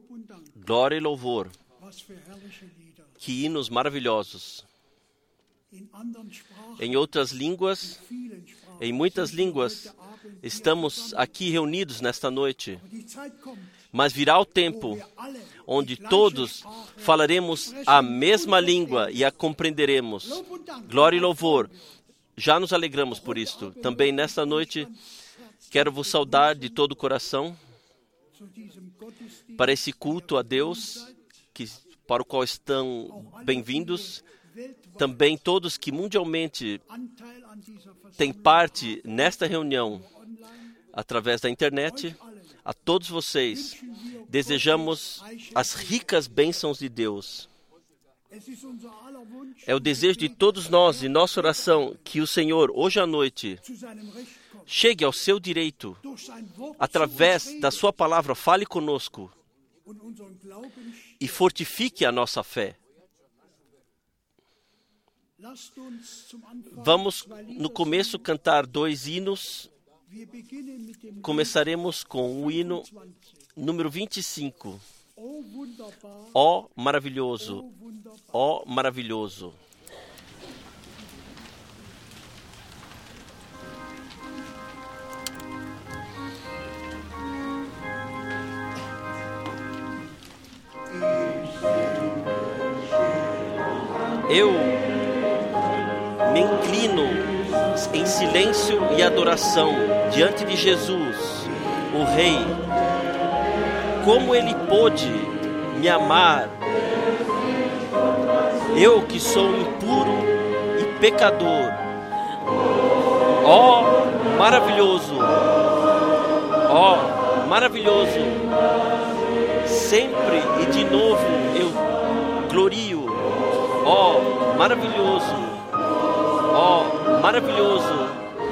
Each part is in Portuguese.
Glória e louvor. Que hinos maravilhosos. Em outras línguas, em muitas línguas, estamos aqui reunidos nesta noite. Mas virá o tempo onde todos falaremos a mesma língua e a compreenderemos. Glória e louvor. Já nos alegramos por isto. Também nesta noite, quero vos saudar de todo o coração para esse culto a Deus, para o qual estão bem-vindos. Também todos que mundialmente têm parte nesta reunião através da internet. A todos vocês, desejamos as ricas bênçãos de Deus. É o desejo de todos nós e nossa oração que o Senhor, hoje à noite, chegue ao seu direito, através da sua palavra, fale conosco e fortifique a nossa fé. Vamos, no começo, cantar 2 hinos. Começaremos com o hino número 25. Ó maravilhoso, ó maravilhoso. Eu me inclino em silêncio e adoração diante de Jesus, o Rei. Como Ele pôde me amar, eu que sou impuro e pecador. Ó maravilhoso, ó maravilhoso. Sempre e de novo eu glorio. Ó maravilhoso, ó maravilhoso.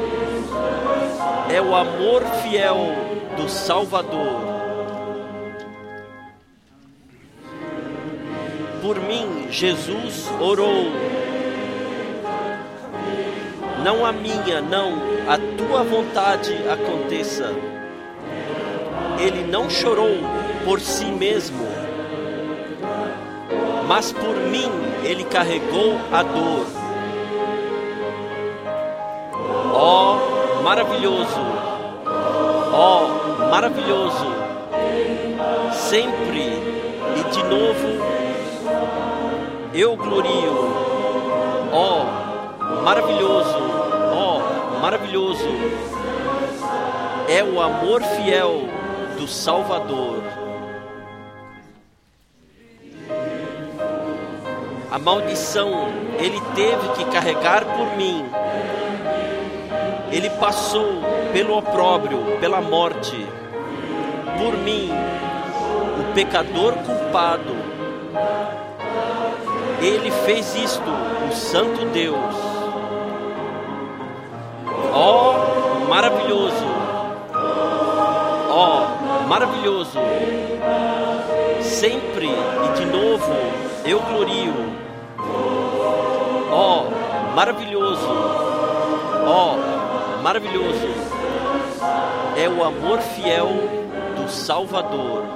É o amor fiel do Salvador. Por mim, Jesus orou. Não a minha, não, a tua vontade aconteça. Ele não chorou por si mesmo, mas por mim ele carregou a dor. Ó maravilhoso, ó maravilhoso. Sempre e de novo eu glorio. Ó maravilhoso, ó maravilhoso. É o amor fiel do Salvador. A maldição Ele teve que carregar por mim. Ele passou pelo opróbrio, pela morte. Por mim, o pecador culpado. Ele fez isto, o Santo Deus. Ó maravilhoso, ó maravilhoso. Sempre e de novo eu glorio. Ó maravilhoso, ó maravilhoso. É o amor fiel do Salvador.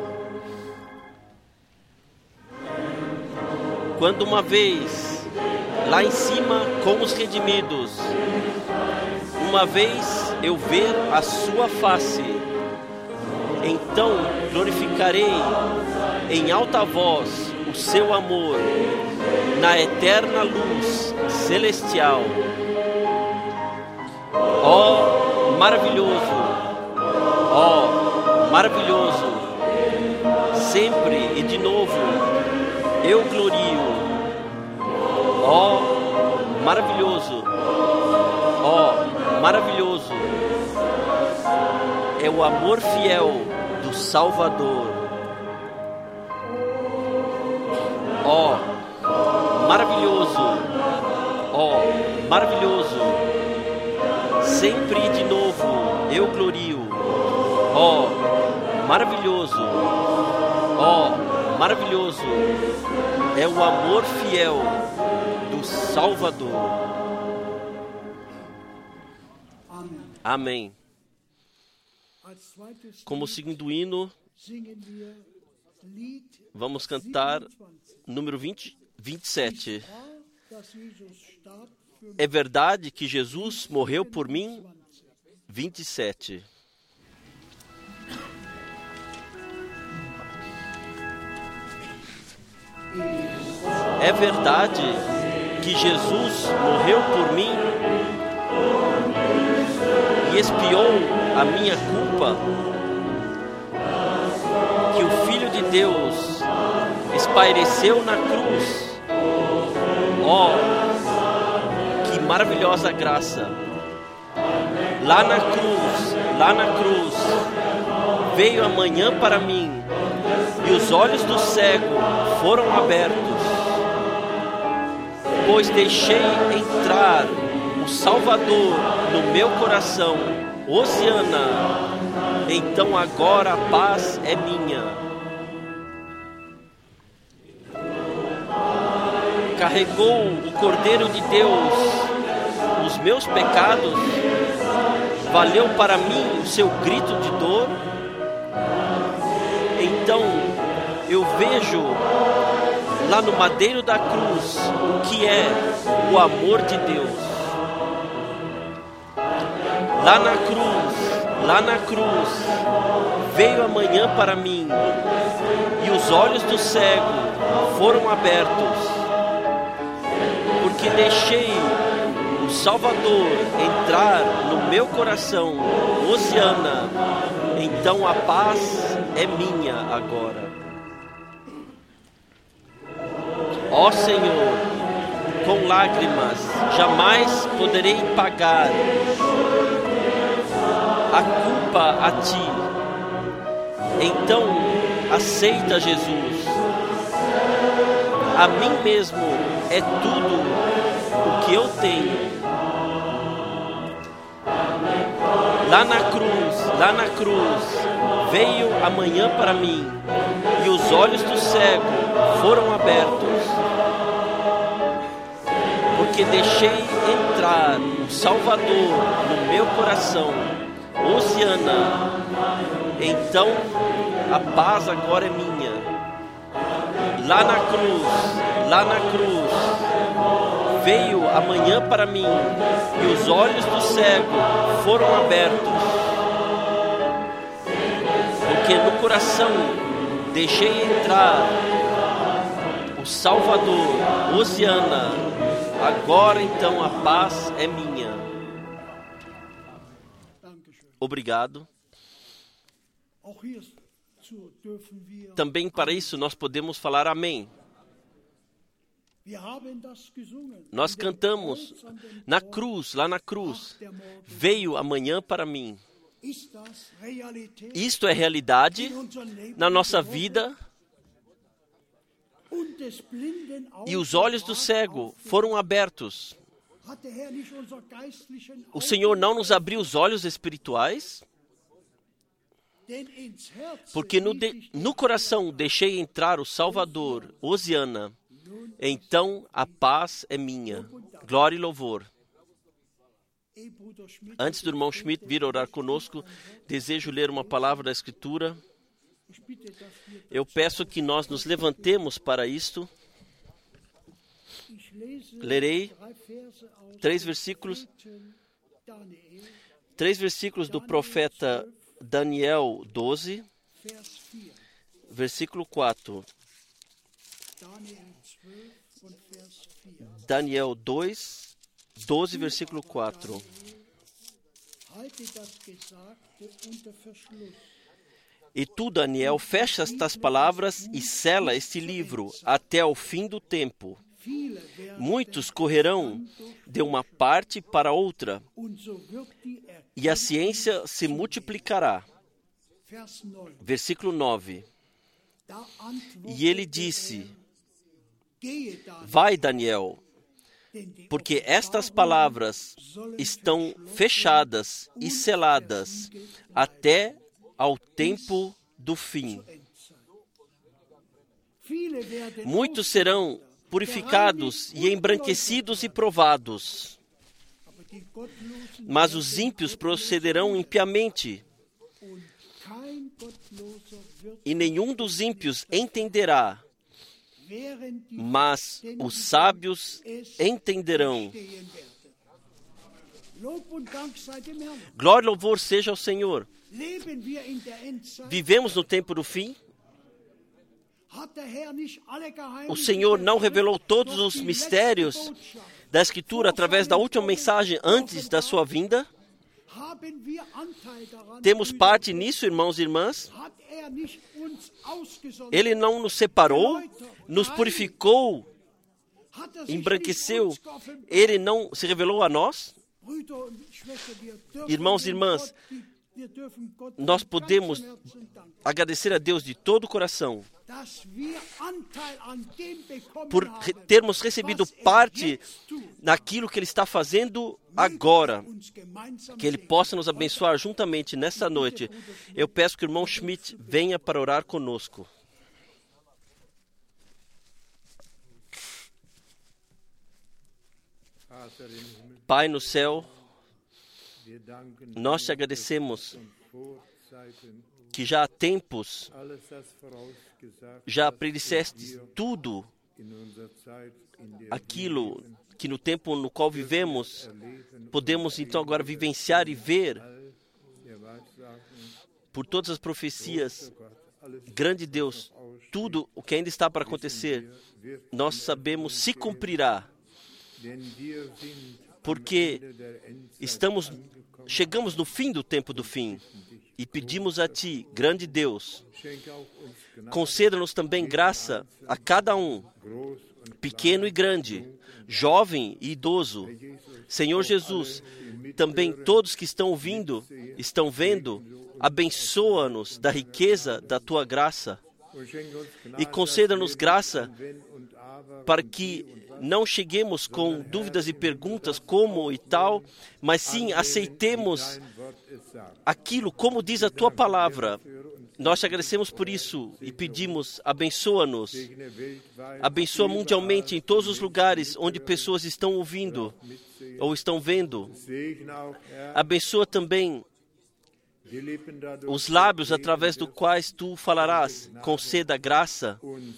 Quando uma vez, lá em cima com os redimidos, uma vez eu ver a sua face, então glorificarei em alta voz o seu amor na eterna luz celestial. Ó maravilhoso, ó maravilhoso. Sempre e de novo eu glorio. Ó maravilhoso, ó maravilhoso. É o amor fiel do Salvador. Ó maravilhoso, ó maravilhoso. Sempre e de novo eu glorio. Ó maravilhoso, ó maravilhoso. É o amor fiel do Salvador. Amém. Como segundo hino, Vamos cantar número 27. É verdade que Jesus morreu por mim? 27. É verdade que Jesus morreu por mim e expiou a minha culpa, que o Filho de Deus espaireceu na cruz. Oh, que maravilhosa graça! Lá na cruz, veio amanhã para mim, e os olhos do cego foram abertos, pois deixei entrar o Salvador no meu coração. Hosiana, então agora a paz é minha. Carregou o Cordeiro de Deus os meus pecados, valeu para mim o seu grito de dor. Então eu vejo lá no madeiro da cruz o que é o amor de Deus. Lá na cruz, veio amanhã para mim, e os olhos do cego foram abertos, porque deixei o Salvador entrar no meu coração. Hosiana, então a paz é minha agora. Ó Senhor, com lágrimas jamais poderei pagar a culpa a Ti. Então aceita, Jesus. A mim mesmo é tudo o que eu tenho. Lá na cruz, veio amanhã para mim, e os olhos do cego foram abertos, porque deixei entrar o Salvador no meu coração. Hosiana, então a paz agora é minha. Lá na cruz, veio amanhã para mim, e os olhos do cego foram abertos, porque no coração deixei entrar o Salvador. Hosiana, agora então a paz é minha. Obrigado. Também para isso nós podemos falar amém. Nós cantamos lá na cruz, veio amanhã para mim. Isto é realidade na nossa vida. E os olhos do cego foram abertos. O Senhor não nos abriu os olhos espirituais? Porque no coração deixei entrar o Salvador. Hosiana, então a paz é minha. Glória e louvor. Antes do irmão Schmidt vir orar conosco, desejo ler uma palavra da Escritura. Eu peço que nós nos levantemos para isto. Lerei 3 versículos do profeta Daniel 12, versículo 4. Daniel 2, 12, versículo 4. E tu, Daniel, fecha estas palavras e sela este livro até o fim do tempo. Muitos correrão de uma parte para outra, e a ciência se multiplicará. Versículo 9. E ele disse: Vai, Daniel, porque estas palavras estão fechadas e seladas até ao tempo do fim. Muitos serão purificados e embranquecidos e provados, mas os ímpios procederão impiamente, e nenhum dos ímpios entenderá, mas os sábios entenderão. Glória e louvor seja ao Senhor. Vivemos no tempo do fim? O Senhor não revelou todos os mistérios da Escritura através da última mensagem antes da sua vinda? Temos parte nisso, irmãos e irmãs? Ele não nos separou, nos purificou, embranqueceu. Ele não se revelou a nós? Irmãos e irmãs, nós podemos agradecer a Deus de todo o coração por termos recebido parte naquilo que Ele está fazendo agora. Que Ele possa nos abençoar juntamente nesta noite. Eu peço que o irmão Schmidt venha para orar conosco. Pai no céu, nós te agradecemos que já há tempos já predisseste tudo aquilo que no tempo no qual vivemos podemos então agora vivenciar e ver por todas as profecias. Grande Deus, tudo o que ainda está para acontecer, nós sabemos se cumprirá, porque chegamos no fim do tempo do fim e pedimos a Ti, grande Deus, conceda-nos também graça a cada um, pequeno e grande, jovem e idoso. Senhor Jesus, também todos que estão ouvindo, estão vendo, abençoa-nos da riqueza da Tua graça e conceda-nos graça para que não cheguemos com dúvidas e perguntas como e tal, mas sim aceitemos aquilo como diz a Tua palavra. Nós te agradecemos por isso e pedimos, abençoa-nos. Abençoa mundialmente em todos os lugares onde pessoas estão ouvindo ou estão vendo. Abençoa também os lábios através dos quais Tu falarás. Conceda graça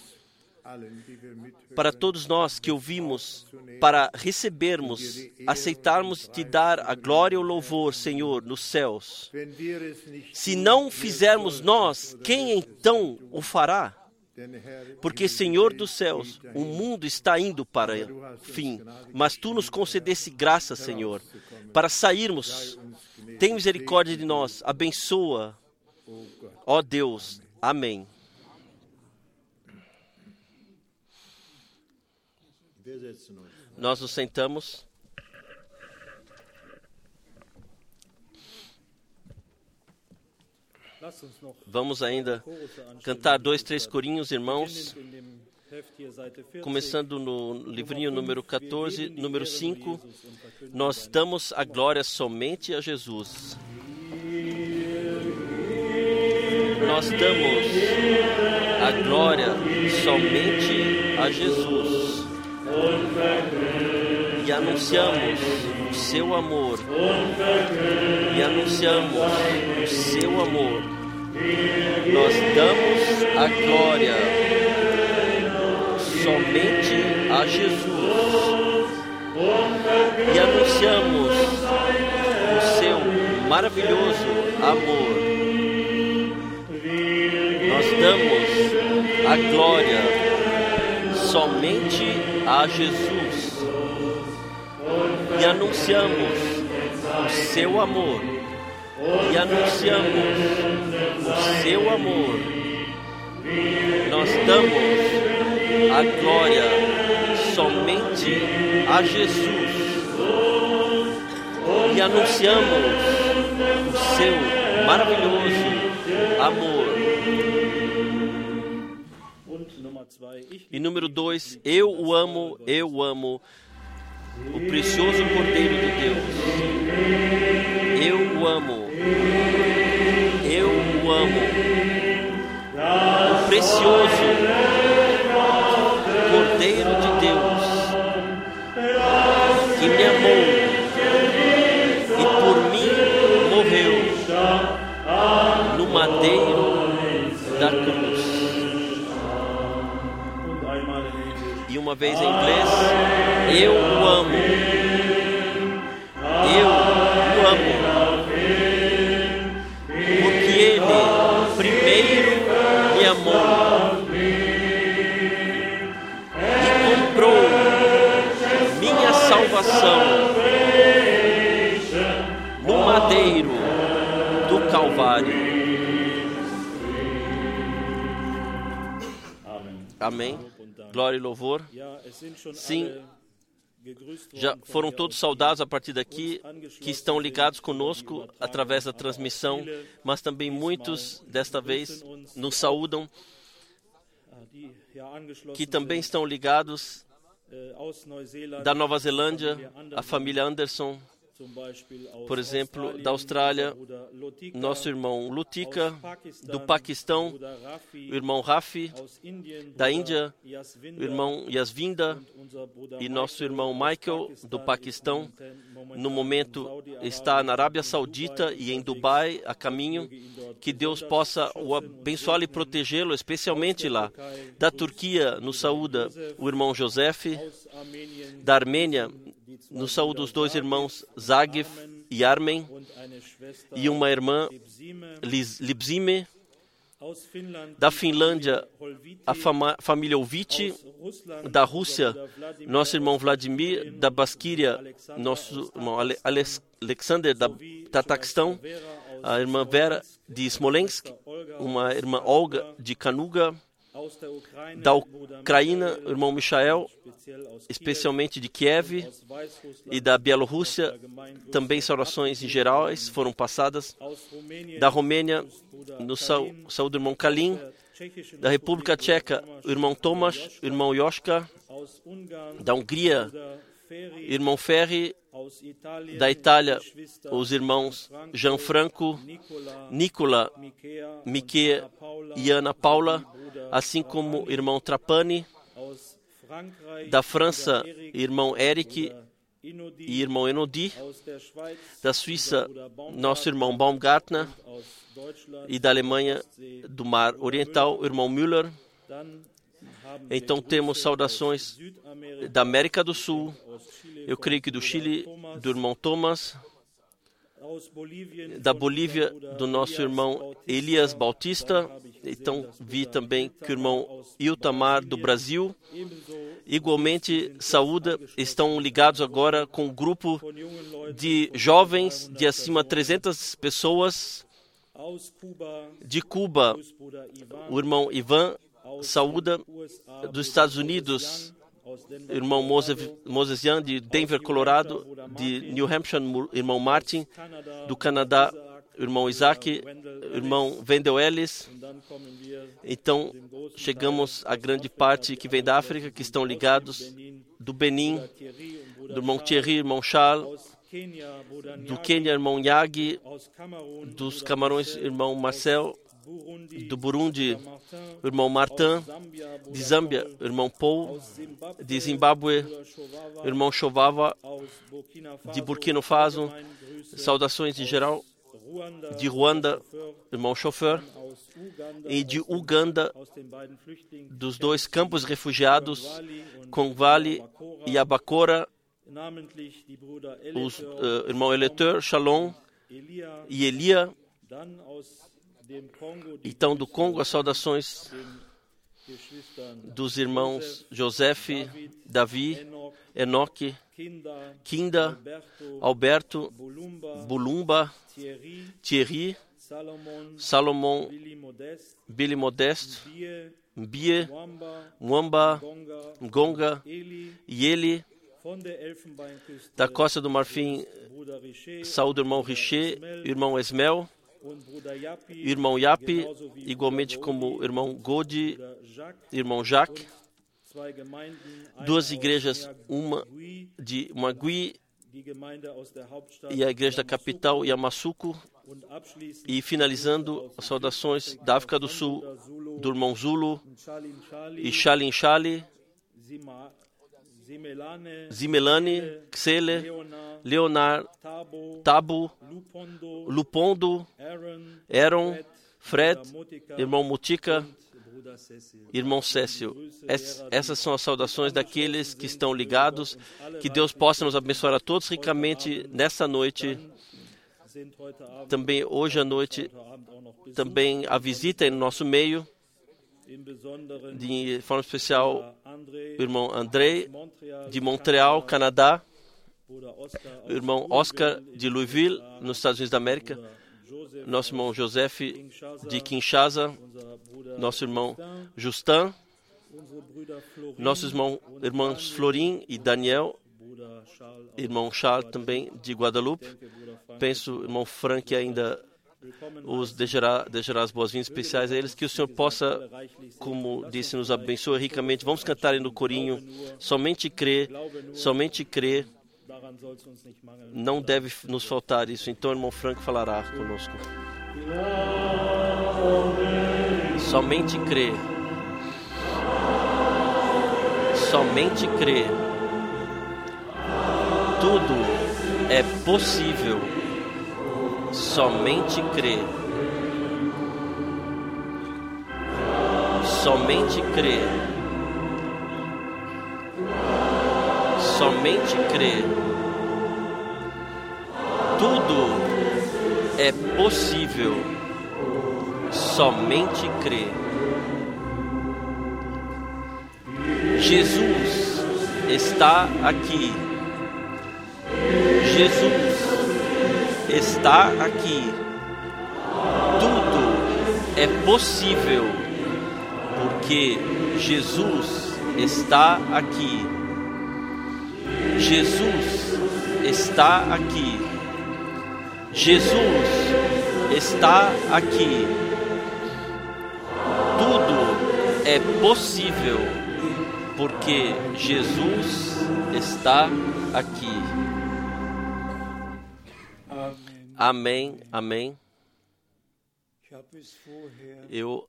para todos nós que ouvimos, para recebermos, aceitarmos Te dar a glória e o louvor, Senhor, nos céus. Se não fizermos nós, quem então o fará? Porque, Senhor dos céus, o mundo está indo para o fim, mas Tu nos concedesse graça, Senhor, para sairmos. Tem misericórdia de nós, abençoa, ó Deus. Amém. Nós nos sentamos. Vamos ainda cantar 2, 3 corinhos, irmãos. Começando no livrinho número 14, número 5. Nós damos a glória somente a Jesus. Nós damos a glória somente a Jesus. E anunciamos o Seu amor. E anunciamos o Seu amor. Nós damos a glória somente a Jesus. E anunciamos o Seu maravilhoso amor. Nós damos a glória somente a Jesus e anunciamos o Seu amor, e anunciamos o Seu amor. Nós damos a glória somente a Jesus e anunciamos o Seu maravilhoso amor. E número 2, eu o amo o precioso Cordeiro de Deus. Eu o amo o precioso Cordeiro de Deus, que me amou e por mim morreu no madeiro da cruz. E uma vez em inglês, eu o amo. Eu o amo. Porque Ele primeiro me amou e comprou minha salvação no madeiro do Calvário. Amém. Glória e louvor. Sim, já foram todos saudados a partir daqui, que estão ligados conosco através da transmissão, mas também muitos, desta vez, nos saúdam, que também estão ligados da Nova Zelândia, a família Anderson, por exemplo, da Austrália, nosso irmão Lutika, do Paquistão, o irmão Rafi, da Índia, o irmão Yasvinda e nosso irmão Michael, do Paquistão. No momento está na Arábia Saudita e em Dubai, a caminho. Que Deus possa o abençoá-lo e protegê-lo, especialmente lá. Da Turquia, nos saúda o irmão Joseph. Da Armênia, nos saúda os dois irmãos Zagif e Armen, e uma irmã Libzime. Da Finlândia, a família Oviti. Da Rússia, nosso irmão Vladimir. Da Basquíria, nosso irmão Alexander, da Tataquistão. A irmã Vera, de Smolensk. Uma irmã Olga, de Kanuga. Da Ucrânia, o irmão Michael, especialmente de Kiev, e da Bielorrússia, também saudações em geral foram passadas. Da Romênia, no saúde do irmão Kalin. Da República Tcheca, o irmão Tomas, o irmão Joshka. Da Hungria, irmão Ferri. Da Itália, os irmãos Gianfranco, Nicola, Miquel e Ana Paula, assim como o irmão Trapani. Da França, irmão Eric e irmão Enodi. Da Suíça, nosso irmão Baumgartner. E da Alemanha, do Mar Oriental, o irmão Müller. Então temos saudações da América do Sul, eu creio que do Chile, do irmão Thomas, da Bolívia, do nosso irmão Elias Bautista. Então vi também que o irmão Iltamar, do Brasil, igualmente saúda, estão ligados agora com um grupo de jovens de acima de 300 pessoas de Cuba. O irmão Ivan saúda, dos Estados Unidos, irmão Moses Young, de Denver, Colorado. De New Hampshire, irmão Martin. Do Canadá, irmão Isaac, irmão Wendell Ellis. Então chegamos à grande parte que vem da África, que estão ligados, do Benin, do irmão Thierry, irmão Charles. Do Quênia, irmão Yagi. Dos Camarões, irmão Marcel. Do Burundi, o irmão Martin. De Zâmbia, o irmão Paul. De Zimbábue, o irmão Chovava. De Burkina Faso, saudações em geral. De Ruanda, o irmão Chofer. E de Uganda, dos dois campos refugiados, Kongvali e Abacora, os irmão Eleteur, Shalom e Elia. Então, do Congo, as saudações dos irmãos Joseph, Davi, Enoque, Kinda, Alberto, Bulumba, Thierry, Salomon, Billy Modesto, Mbie, Mwamba, Ngonga e Eli. Da Costa do Marfim, saúde o irmão Richer, irmão Esmel, irmão Yapi, igualmente como o irmão Godi, irmão Jacques. Duas igrejas, uma de Magui e a igreja da capital, Yamoussoukro. E finalizando, as saudações da África do Sul, do irmão Zulu e Shalin Shali, Zimelane, Xele, Leonard, Tabu, Lupondo, Aaron, Fred, irmão Mutica, irmão Cécio. Essas são as saudações daqueles que estão ligados. Que Deus possa nos abençoar a todos ricamente nessa noite. Também hoje à noite, também a visita no nosso meio, de forma especial, o irmão André, de Montreal, Canadá, o irmão Oscar, de Louisville, nos Estados Unidos da América, nosso irmão Joseph, de Kinshasa, nosso irmão Justin, nossos irmãos Florim e Daniel, irmão Charles também, de Guadalupe. Penso, irmão Frank ainda os desejará as boas-vindas especiais a eles. Que o Senhor possa, como disse, nos abençoe ricamente. Vamos cantar aí no corinho. Somente crer, somente crer. Não deve nos faltar isso. Então, o irmão Frank falará conosco. Somente crer. Somente crer. Tudo é possível. Somente crer. Somente crer. Somente crer. Tudo é possível. Somente crer. Jesus está aqui. Jesus está aqui. Tudo é possível, porque Jesus está aqui. Jesus está aqui. Jesus está aqui. Tudo é possível, porque Jesus está aqui. Amém, amém. Eu,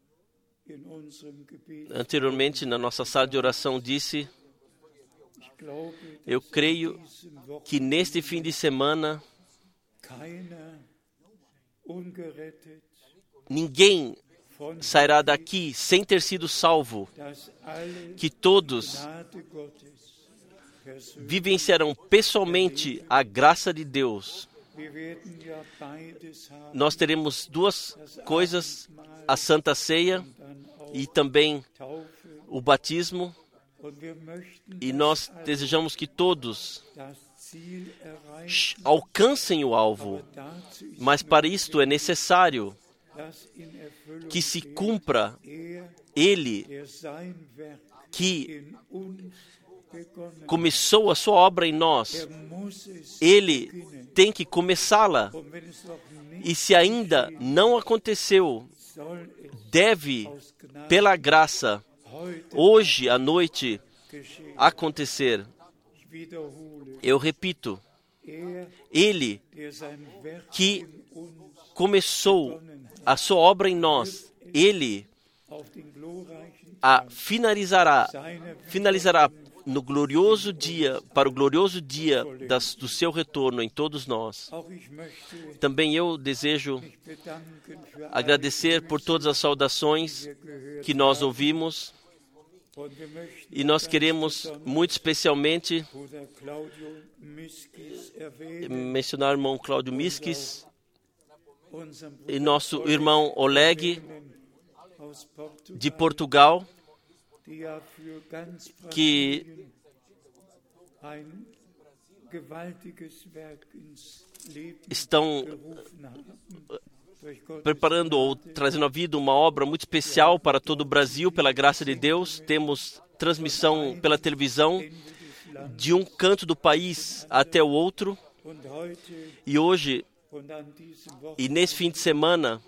anteriormente, na nossa sala de oração, disse: eu creio que neste fim de semana ninguém sairá daqui sem ter sido salvo, que todos vivenciarão pessoalmente a graça de Deus. Nós teremos duas coisas, a Santa Ceia e também o batismo, e nós desejamos que todos alcancem o alvo, mas para isto é necessário que se cumpra Ele que começou a sua obra em nós. Ele tem que começá-la. E se ainda não aconteceu, deve, pela graça, hoje à noite, acontecer. Eu repito, Ele que começou a sua obra em nós, Ele a finalizará no glorioso dia, para o glorioso dia do seu retorno em todos nós. Também eu desejo agradecer por todas as saudações que nós ouvimos, e nós queremos muito especialmente mencionar o irmão Cláudio Miskis e nosso irmão Oleg de Portugal, que estão preparando ou trazendo à vida uma obra muito especial para todo o Brasil, pela graça de Deus. Temos transmissão pela televisão de um canto do país até o outro. E hoje, e nesse fim de semana,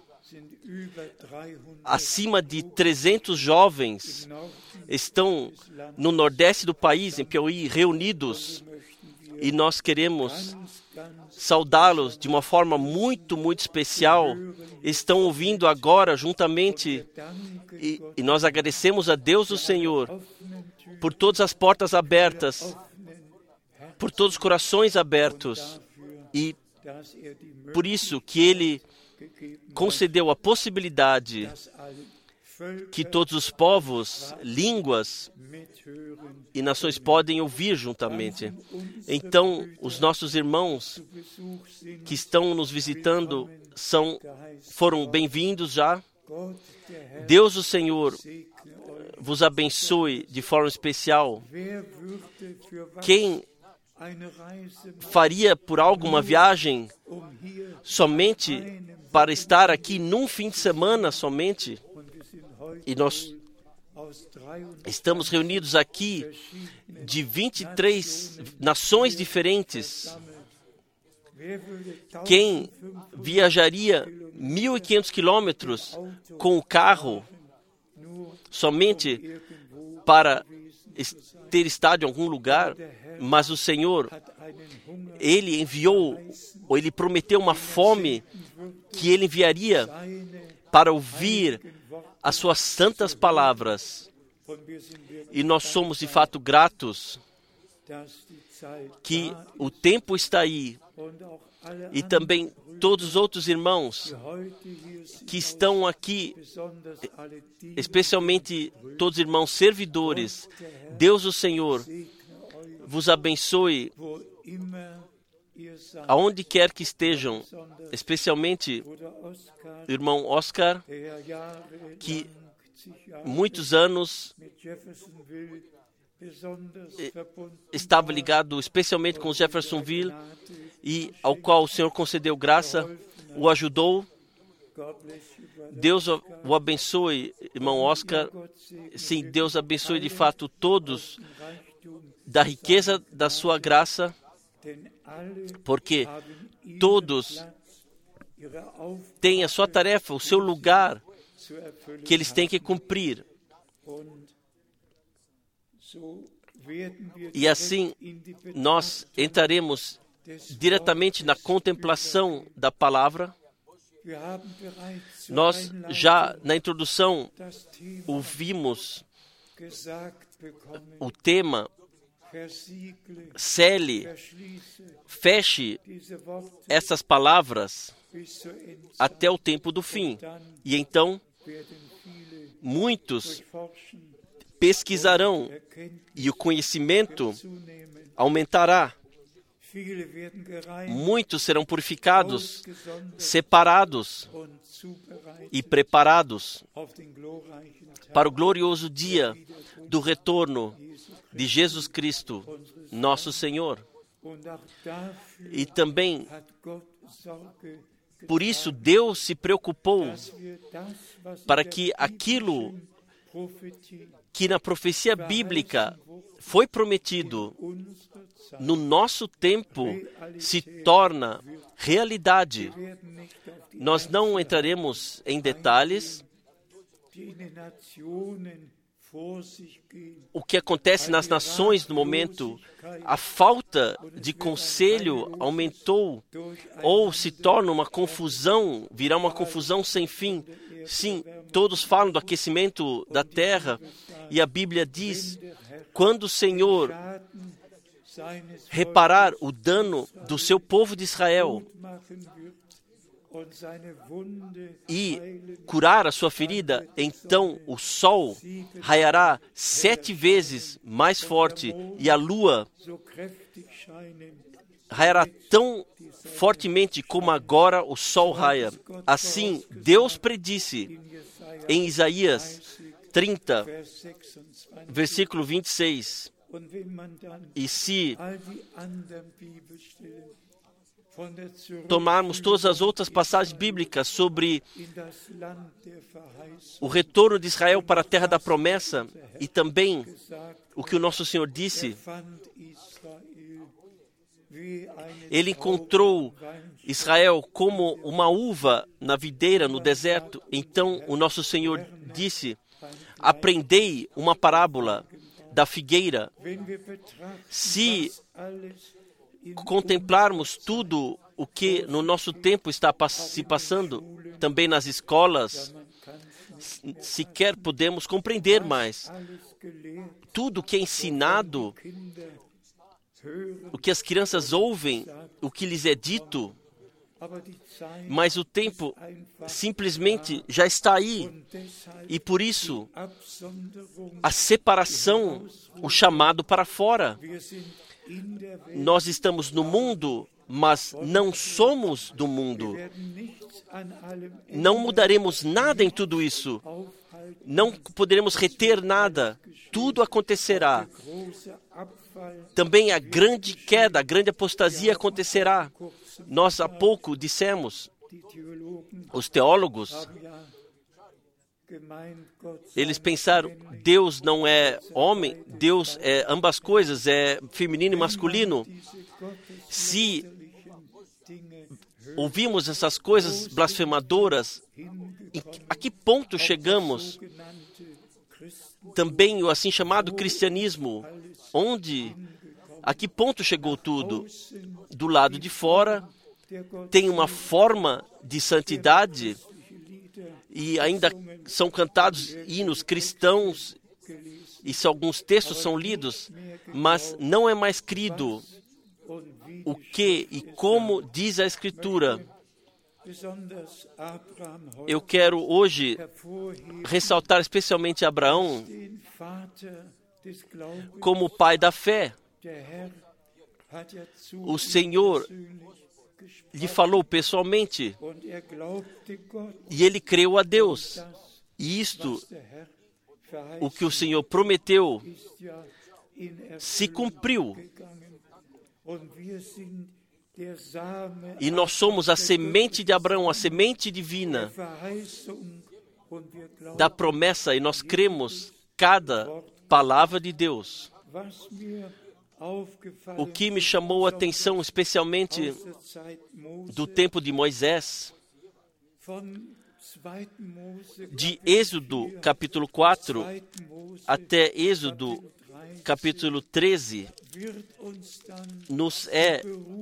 acima de 300 jovens estão no nordeste do país, em Piauí, reunidos, e nós queremos saudá-los de uma forma muito, muito especial. Estão ouvindo agora juntamente, e nós agradecemos a Deus o Senhor por todas as portas abertas, por todos os corações abertos, e por isso que Ele concedeu a possibilidade que todos os povos, línguas e nações podem ouvir juntamente. Então, os nossos irmãos que estão nos visitando foram bem-vindos já. Deus, o Senhor, vos abençoe de forma especial. Quem faria por algo uma viagem somente para estar aqui num fim de semana somente? E nós estamos reunidos aqui de 23 nações diferentes. Quem viajaria 1.500 quilômetros com o carro somente para ter estado em algum lugar? Mas o Senhor, Ele enviou, ou Ele prometeu uma fome que Ele enviaria para ouvir as suas santas palavras. E nós somos de fato gratos que o tempo está aí. E também todos os outros irmãos que estão aqui, especialmente todos os irmãos servidores. Deus, o Senhor, vos abençoe aonde quer que estejam, especialmente o irmão Oscar, que muitos anos estava ligado especialmente com Jeffersonville e ao qual o Senhor concedeu graça, o ajudou. Deus o abençoe, irmão Oscar. Sim, Deus abençoe de fato todos da riqueza da sua graça, porque todos têm a sua tarefa, o seu lugar que eles têm que cumprir. E assim nós entraremos diretamente na contemplação da palavra. Nós já na introdução ouvimos o tema: cele, feche essas palavras até o tempo do fim. E então muitos pesquisarão e o conhecimento aumentará. Muitos serão purificados, separados e preparados para o glorioso dia do retorno de Jesus Cristo, nosso Senhor. E também, por isso, Deus se preocupou para que aquilo que na profecia bíblica foi prometido no nosso tempo se torna realidade. Nós não entraremos em detalhes. O que acontece nas nações no momento, a falta de conselho aumentou, ou se torna uma confusão, virá uma confusão sem fim. Sim, todos falam do aquecimento da terra, e a Bíblia diz: quando o Senhor reparar o dano do seu povo de Israel e curar a sua ferida, então o sol raiará 7 vezes mais forte e a lua raiará tão fortemente como agora o sol raia. Assim, Deus predisse em Isaías 30, versículo 26. E se tomarmos todas as outras passagens bíblicas sobre o retorno de Israel para a terra da promessa, e também o que o nosso Senhor disse, Ele encontrou Israel como uma uva na videira no deserto. Então o nosso Senhor disse: aprendei uma parábola da figueira. Se contemplarmos tudo o que no nosso tempo está se passando, também nas escolas, sequer podemos compreender mais. Tudo que é ensinado, o que as crianças ouvem, o que lhes é dito, Mas o tempo simplesmente já está aí. E por isso, a separação, o chamado para fora. Nós estamos no mundo, mas não somos do mundo. Não mudaremos nada em tudo isso. Não poderemos reter nada. Tudo acontecerá. Também a grande queda, a grande apostasia acontecerá. Nós há pouco dissemos, os teólogos, eles pensaram, Deus não é homem, Deus é ambas coisas, é feminino e masculino. Se ouvimos essas coisas blasfemadoras, a que ponto chegamos? Também o assim chamado cristianismo, a que ponto chegou tudo? Do lado de fora, tem uma forma de santidade e ainda são cantados hinos cristãos e alguns textos são lidos, mas não é mais crido o que e como diz a Escritura. Eu quero hoje ressaltar especialmente Abraão como pai da fé. O Senhor lhe falou pessoalmente e ele creu a Deus. E isto, o que o Senhor prometeu, se cumpriu. E nós somos a semente de Abraão, a semente divina da promessa, e nós cremos cada palavra de Deus. O que me chamou a atenção, especialmente do tempo de Moisés, de Êxodo capítulo 4 até Êxodo capítulo 13, nos é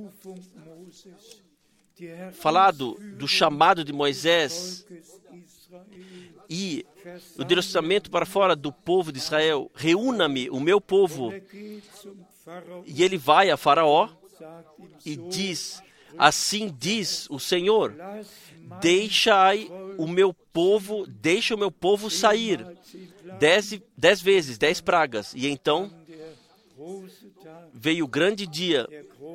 falado do chamado de Moisés e o direcionamento para fora do povo de Israel. Reúna-me, o meu povo. E ele vai a Faraó e diz, assim diz o Senhor, deixa o meu povo sair. 10 vezes, 10 pragas. E então veio o grande dia.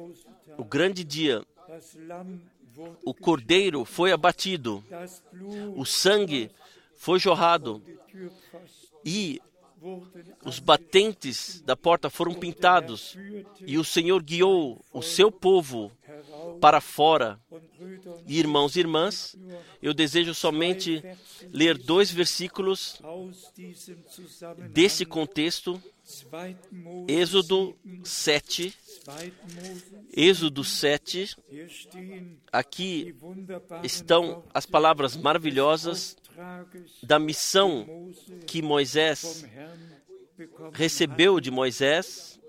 O cordeiro foi abatido, o sangue foi jorrado e os batentes da porta foram pintados, e o Senhor guiou o seu povo para fora. E, irmãos e irmãs, eu desejo somente ler 2 versículos desse contexto. Êxodo 7. Êxodo 7. Aqui estão as palavras maravilhosas da missão que Moisés recebeu de Moisés.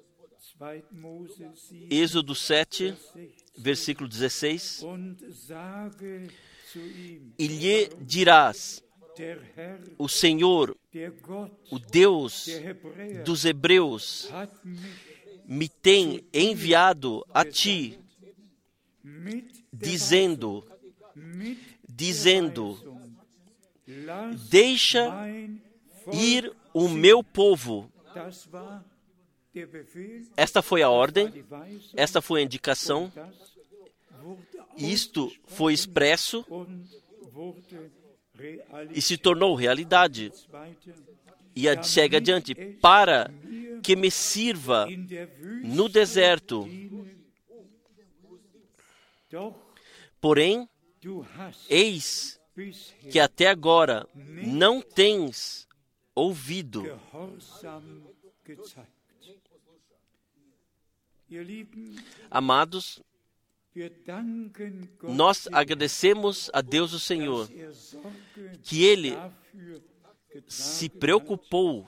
Êxodo 7, versículo 16. E lhe dirás, o Senhor, o Deus dos Hebreus, me tem enviado a ti, dizendo, deixa ir o meu povo. Esta foi a ordem, esta foi a indicação, isto foi expresso e se tornou realidade. E segue adiante, para que me sirva no deserto. Porém, eis que até agora não tens ouvido. Amados, nós agradecemos a Deus o Senhor, que Ele se preocupou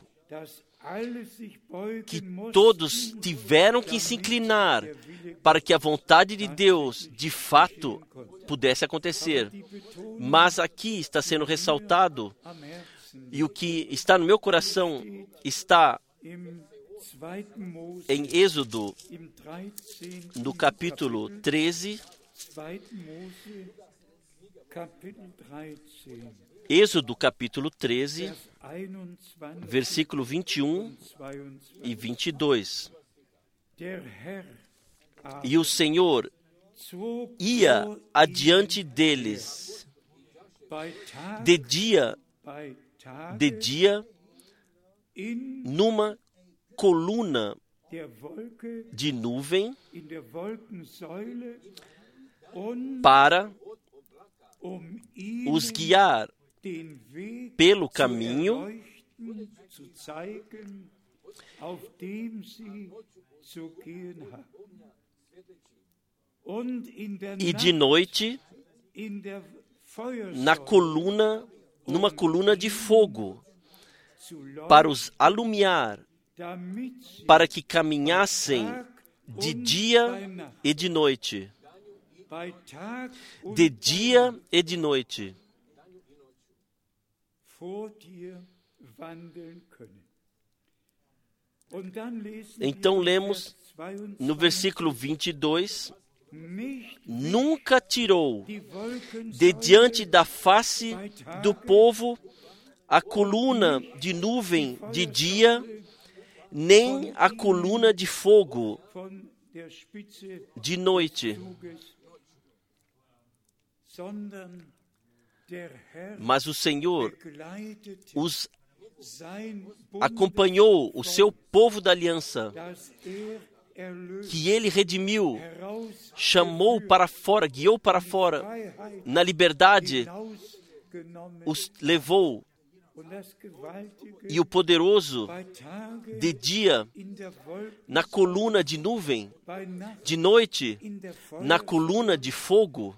que todos tiveram que se inclinar para que a vontade de Deus, de fato, pudesse acontecer. Mas aqui está sendo ressaltado, e o que está no meu coração está em Êxodo, no capítulo 13, Êxodo capítulo 13, versículo 21 e 22. E o Senhor ia adiante deles, de dia, numa coluna de nuvem, para os guiar pelo caminho e de noite numa coluna de fogo, para os alumiar, para que caminhassem de dia e de noite. De dia e de noite. Então lemos no versículo 22, nunca tirou de diante da face do povo a coluna de nuvem de dia, nem a coluna de fogo de noite. Mas o Senhor os acompanhou, o seu povo da aliança, que ele redimiu, chamou para fora, guiou para fora, na liberdade, os levou. E o poderoso, de dia, na coluna de nuvem, de noite, na coluna de fogo,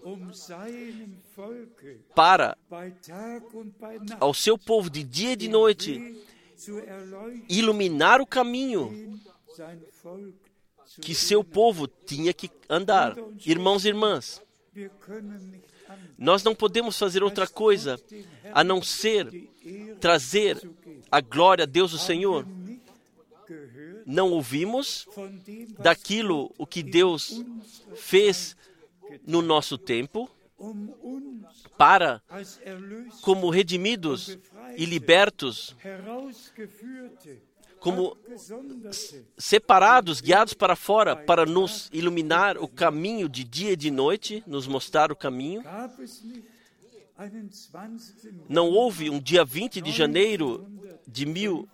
para ao seu povo de dia e de noite iluminar o caminho que seu povo tinha que andar. Irmãos e irmãs, nós não podemos fazer outra coisa a não ser trazer a glória a Deus, o Senhor. Não ouvimos daquilo o que Deus fez no nosso tempo, para, como redimidos e libertos, como separados, guiados para fora, para nos iluminar o caminho de dia e de noite, nos mostrar o caminho. Não houve um dia 20 de janeiro de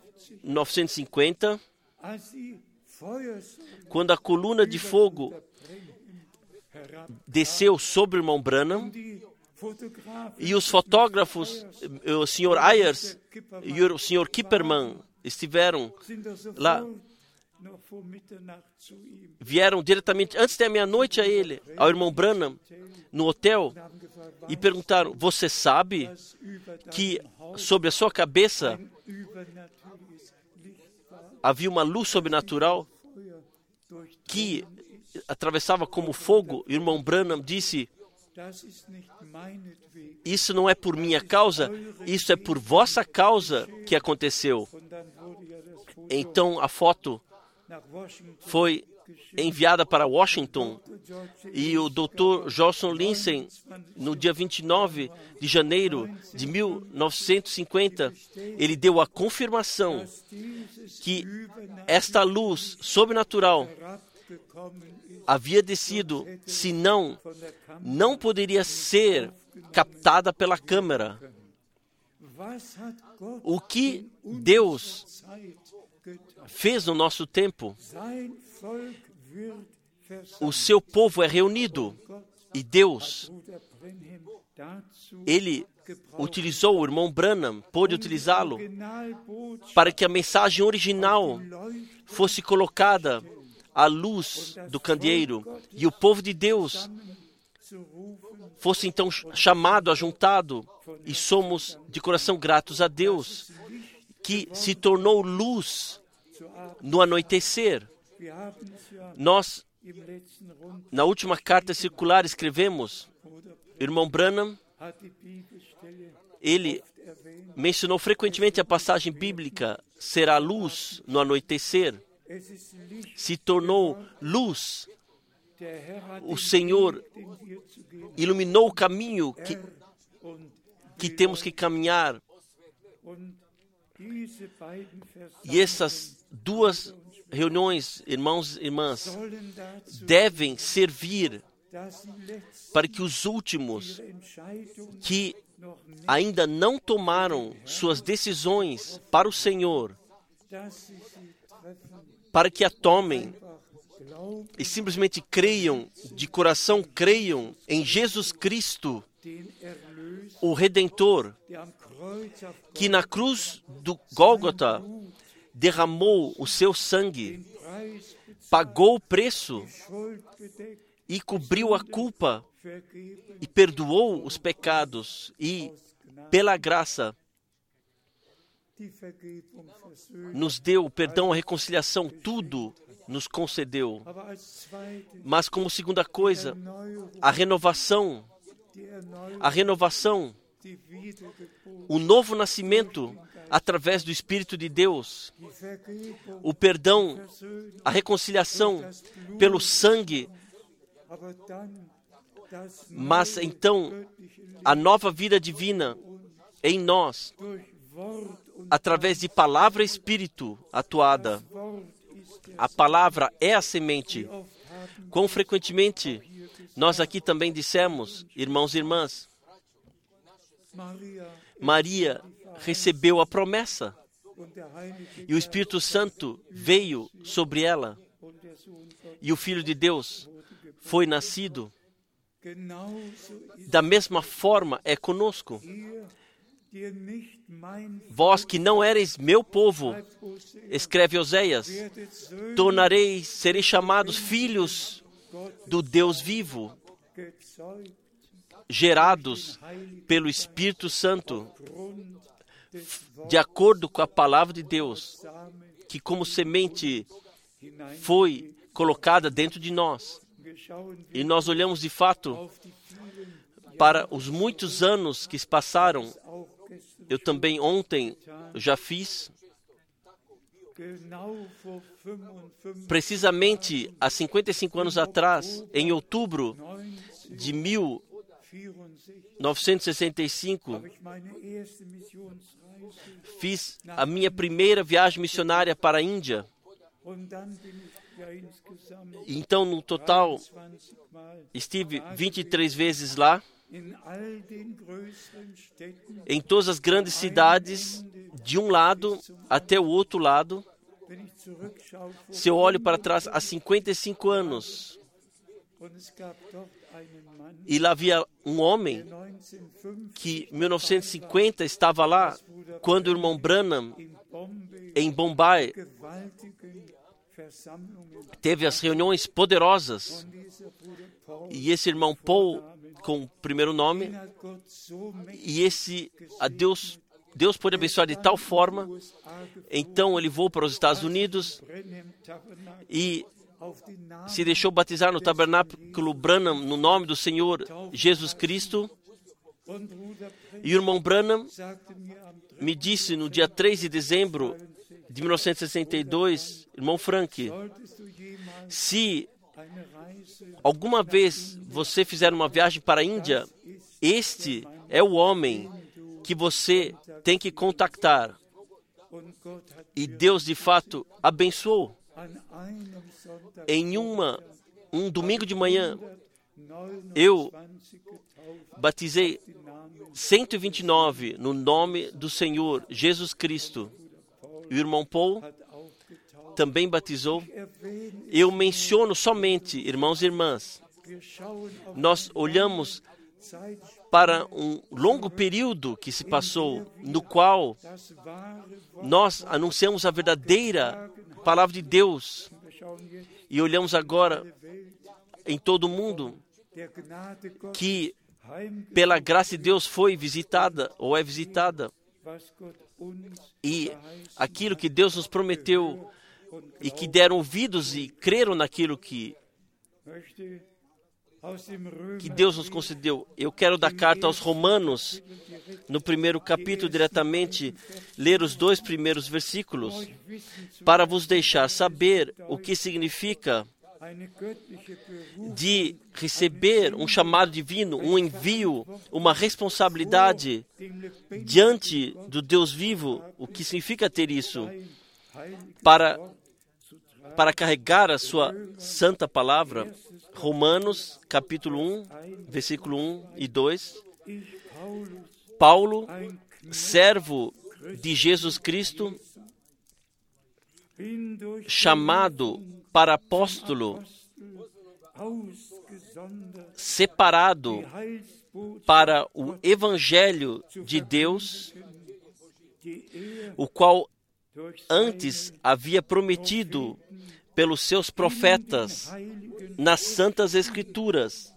1950, quando a coluna de fogo desceu sobre o irmão Branham, e os fotógrafos, o Sr. Ayers e o Sr. Kipperman, estiveram lá, vieram diretamente antes da meia-noite a ele, ao irmão Branham, no hotel, e perguntaram: você sabe que sobre a sua cabeça havia uma luz sobrenatural que atravessava como fogo? O irmão Branham disse: isso não é por minha causa, isso é por vossa causa que aconteceu. Então a foto foi enviada para Washington, e o Dr. Johnson Lindsay, no dia 29 de janeiro de 1950, ele deu a confirmação que esta luz sobrenatural havia descido, senão não poderia ser captada pela câmera. O que Deus fez no nosso tempo? O seu povo é reunido, e Deus, ele utilizou o irmão Branham, pôde utilizá-lo, para que a mensagem original fosse colocada à luz do candeeiro, e o povo de Deus fosse então chamado, ajuntado, e somos de coração gratos a Deus, que se tornou luz no anoitecer. Nós, na última carta circular, escrevemos, irmão Branham, ele mencionou frequentemente a passagem bíblica, será luz no anoitecer. Se tornou luz o Senhor iluminou o caminho que temos que caminhar. E essas duas reuniões, irmãos e irmãs, devem servir para que os últimos que ainda não tomaram suas decisões para o Senhor, para que a tomem e simplesmente creiam, de coração creiam em Jesus Cristo, o Redentor, que na cruz do Gólgota derramou o seu sangue, pagou o preço e cobriu a culpa e perdoou os pecados e, pela graça, nos deu o perdão, a reconciliação, tudo nos concedeu. Mas como segunda coisa, a renovação, o novo nascimento através do Espírito de Deus, o perdão, a reconciliação pelo sangue, mas então a nova vida divina em nós, através de palavra e Espírito atuada. A palavra é a semente. Quão frequentemente nós aqui também dissemos, irmãos e irmãs, Maria recebeu a promessa e o Espírito Santo veio sobre ela e o Filho de Deus foi nascido. Da mesma forma é conosco. Vós que não ereis meu povo, escreve Oséias, sereis chamados filhos do Deus vivo, gerados pelo Espírito Santo, de acordo com a palavra de Deus, que como semente foi colocada dentro de nós. E nós olhamos de fato para os muitos anos que se passaram. Eu também ontem já fiz, precisamente há 55 anos atrás, em outubro de 1965, fiz a minha primeira viagem missionária para a Índia. Então, no total, estive 23 vezes lá, em todas as grandes cidades, de um lado até o outro lado. Se eu olho para trás, há 55 anos, e lá havia um homem que, em 1950, estava lá, quando o irmão Branham, em Bombay, teve as reuniões poderosas, e esse irmão Paul, com o primeiro nome, e Deus pôde abençoar de tal forma, então ele voou para os Estados Unidos e se deixou batizar no tabernáculo Branham, no nome do Senhor Jesus Cristo. E o irmão Branham me disse no dia 3 de dezembro de 1962, irmão Frank, se alguma vez você fizer uma viagem para a Índia, este é o homem que você tem que contactar. E Deus, de fato, abençoou. Em um domingo de manhã, eu batizei 129 no nome do Senhor Jesus Cristo. E o irmão Paul também batizou. Eu menciono somente, irmãos e irmãs, nós olhamos para um longo período que se passou, no qual nós anunciamos a verdadeira palavra de Deus. E olhamos agora em todo o mundo que pela graça de Deus foi visitada ou é visitada. E aquilo que Deus nos prometeu e que deram ouvidos e creram naquilo que Deus nos concedeu. Eu quero da carta aos Romanos, no primeiro capítulo diretamente, ler os 2 primeiros versículos, para vos deixar saber o que significa de receber um chamado divino, um envio, uma responsabilidade diante do Deus vivo, o que significa ter isso, para carregar a sua santa palavra. Romanos, capítulo 1, versículo 1 e 2. Paulo, servo de Jesus Cristo, chamado para apóstolo, separado para o Evangelho de Deus, o qual antes havia prometido pelos seus profetas nas Santas Escrituras,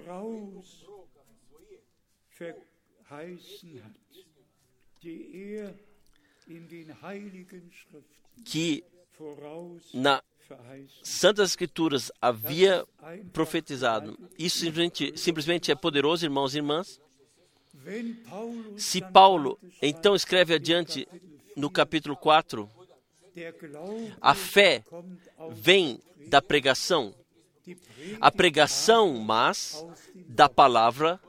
que nas Santas Escrituras havia profetizado. Isso simplesmente é poderoso, irmãos e irmãs. Se Paulo então escreve adiante no capítulo 4, a fé vem da pregação. A pregação, mas, da palavra,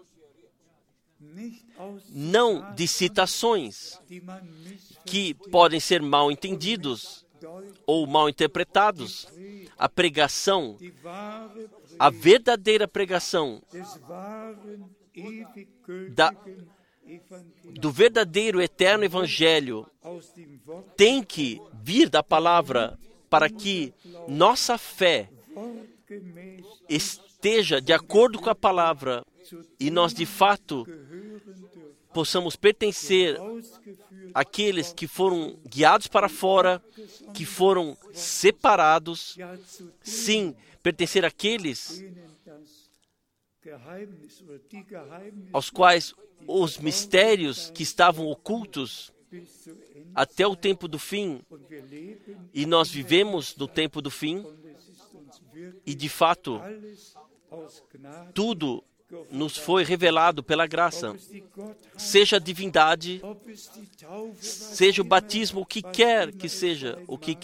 não de citações, que podem ser mal entendidos ou mal interpretados. A pregação, a verdadeira pregação do verdadeiro eterno Evangelho tem que vir da palavra para que nossa fé esteja de acordo com a palavra e nós, de fato, possamos pertencer àqueles que foram guiados para fora, que foram separados, sim, pertencer àqueles aos quais os mistérios que estavam ocultos até o tempo do fim, e nós vivemos no tempo do fim, e de fato, tudo nos foi revelado pela graça, seja a divindade, seja o batismo, o que quer que seja,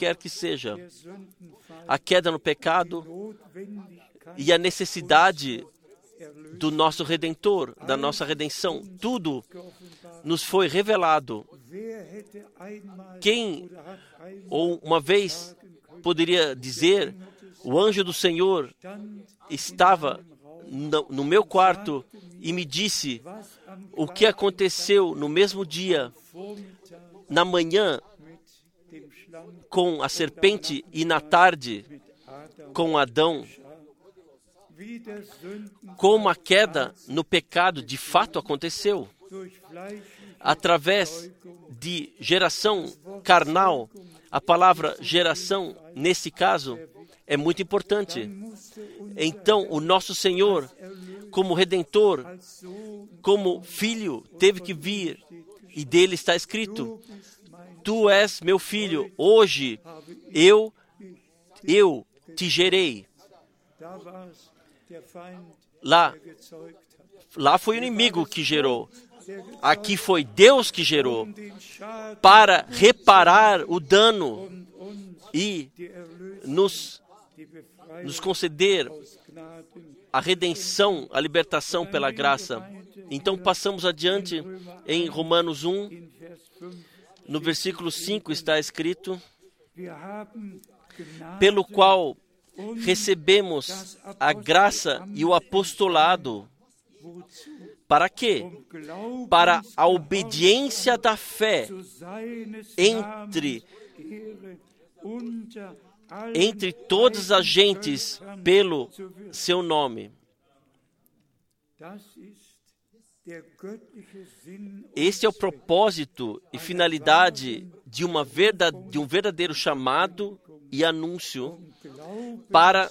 a queda no pecado e a necessidade do nosso Redentor, da nossa redenção, tudo nos foi revelado. Quem, ou uma vez, poderia dizer, o anjo do Senhor estava no meu quarto e me disse o que aconteceu no mesmo dia, na manhã, com a serpente e na tarde, com Adão. Como a queda no pecado de fato aconteceu, através de geração carnal. A palavra geração, nesse caso, é muito importante. Então, o nosso Senhor, como Redentor, como Filho, teve que vir, e dele está escrito: Tu és meu filho, hoje eu te gerei. Lá foi o inimigo que gerou. Aqui foi Deus que gerou, para reparar o dano e nos conceder a redenção, a libertação pela graça. Então passamos adiante em Romanos 1, no versículo 5 está escrito: pelo qual recebemos a graça e o apostolado. Para quê? Para a obediência da fé entre todas as gentes pelo seu nome. Este é o propósito e finalidade de um verdadeiro chamado e anúncio para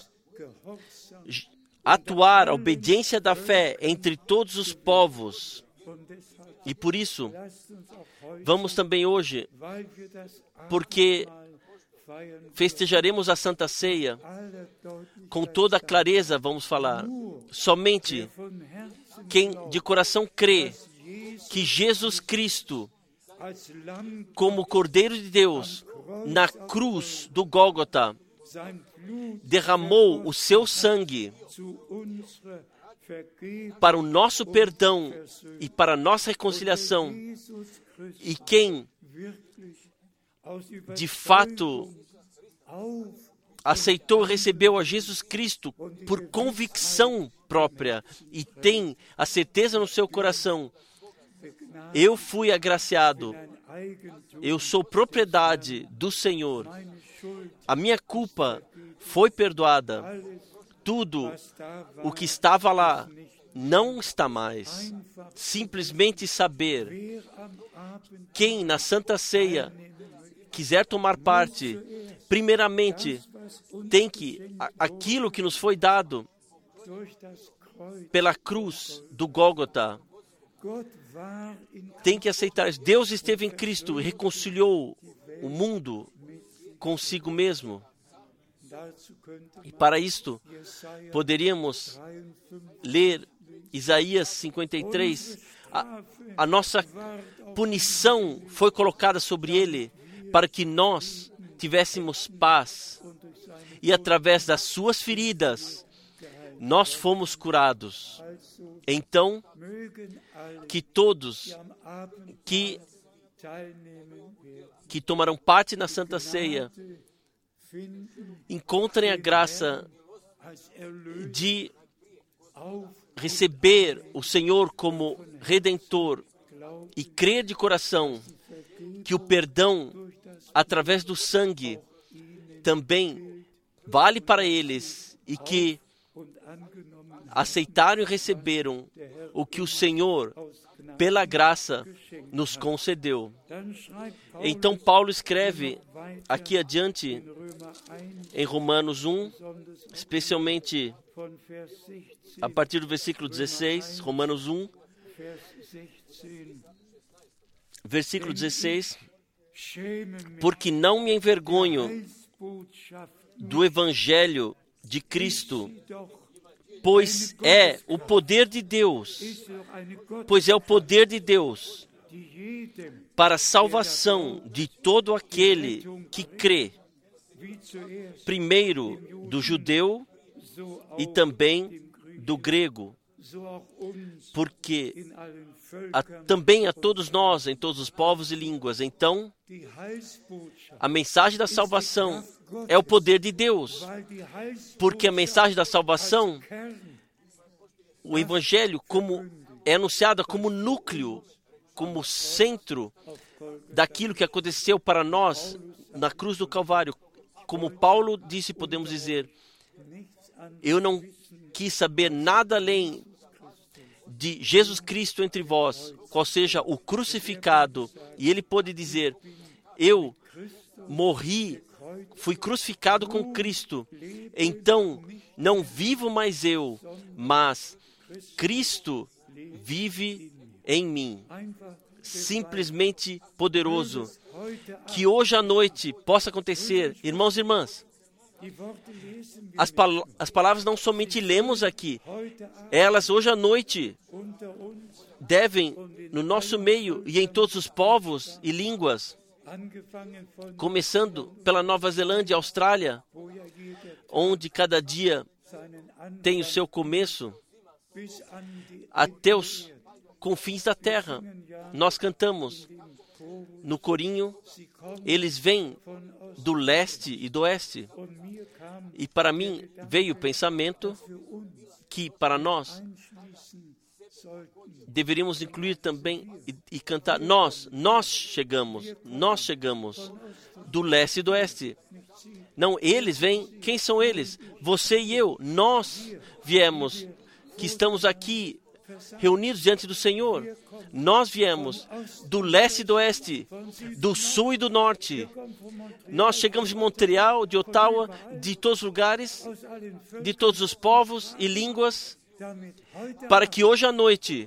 atuar a obediência da fé entre todos os povos. E por isso, vamos também hoje, porque festejaremos a Santa Ceia, com toda a clareza vamos falar, somente quem de coração crê que Jesus Cristo, como Cordeiro de Deus, na cruz do Gólgota, derramou o seu sangue para o nosso perdão e para a nossa reconciliação. E quem, de fato, aceitou e recebeu a Jesus Cristo por convicção própria e tem a certeza no seu coração: eu fui agraciado, eu sou propriedade do Senhor, a minha culpa foi perdoada, tudo o que estava lá não está mais. Simplesmente saber, quem na Santa Ceia quiser tomar parte, primeiramente tem que, aquilo que nos foi dado pela cruz do Gólgota, tem que aceitar. Deus esteve em Cristo e reconciliou o mundo consigo mesmo. E para isto, poderíamos ler Isaías 53. A nossa punição foi colocada sobre ele para que nós tivéssemos paz. E através das suas feridas, nós fomos curados. Então, que todos que tomarão parte na Santa Ceia encontrem a graça de receber o Senhor como Redentor e crer de coração que o perdão através do sangue também vale para eles e que aceitaram e receberam o que o Senhor, pela graça, nos concedeu. Então Paulo escreve aqui adiante em Romanos 1, especialmente a partir do versículo 16, Romanos 1, versículo 16: porque não me envergonho do Evangelho de Cristo, pois é o poder de Deus, para a salvação de todo aquele que crê, primeiro do judeu e também do grego, porque também a todos nós, em todos os povos e línguas. Então, a mensagem da salvação é o poder de Deus, porque a mensagem da salvação, o Evangelho, como é anunciada como núcleo, como centro daquilo que aconteceu para nós na cruz do Calvário. Como Paulo disse, podemos dizer: eu não quis saber nada além de Jesus Cristo entre vós, qual seja o crucificado. E ele pôde dizer: eu morri, fui crucificado com Cristo, então não vivo mais eu, mas Cristo vive em mim. Simplesmente poderoso. Que hoje à noite possa acontecer, irmãos e irmãs. As palavras não somente lemos aqui, elas hoje à noite devem, no nosso meio e em todos os povos e línguas, começando pela Nova Zelândia e Austrália, onde cada dia tem o seu começo, até os confins da terra. Nós cantamos no corinho, eles vêm do leste e do oeste. E para mim veio o pensamento que para nós deveríamos incluir também e cantar: nós chegamos do leste e do oeste. Não, eles vêm. Quem são eles? Você e eu. Nós viemos, que estamos aqui reunidos diante do Senhor. Nós viemos do leste e do oeste, do sul e do norte. Nós chegamos de Montreal, de Ottawa, de todos os lugares, de todos os povos e línguas, para que hoje à noite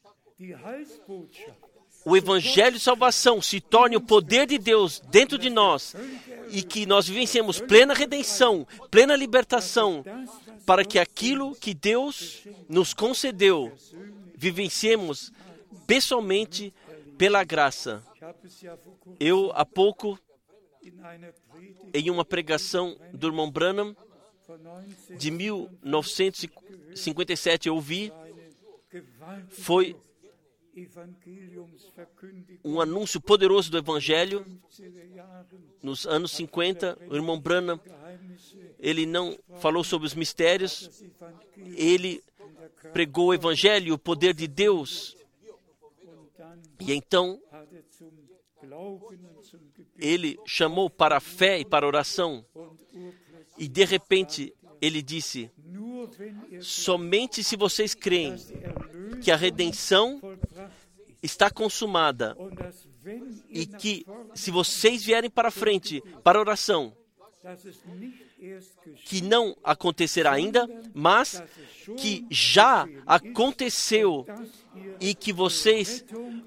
o Evangelho de salvação se torne o poder de Deus dentro de nós e que nós vivenciemos plena redenção, plena libertação, para que aquilo que Deus nos concedeu, vivenciemos pessoalmente pela graça. Eu, há pouco, em uma pregação do irmão Branham, de 1957 eu ouvi, foi um anúncio poderoso do Evangelho. Nos anos 50, o irmão Branham, ele não falou sobre os mistérios, ele pregou o Evangelho, o poder de Deus. E então, ele chamou para a fé e para a oração. E de repente, ele disse: somente se vocês creem que a redenção está consumada e que se vocês vierem para frente, para a oração, que não acontecerá ainda, mas que já aconteceu e que vocês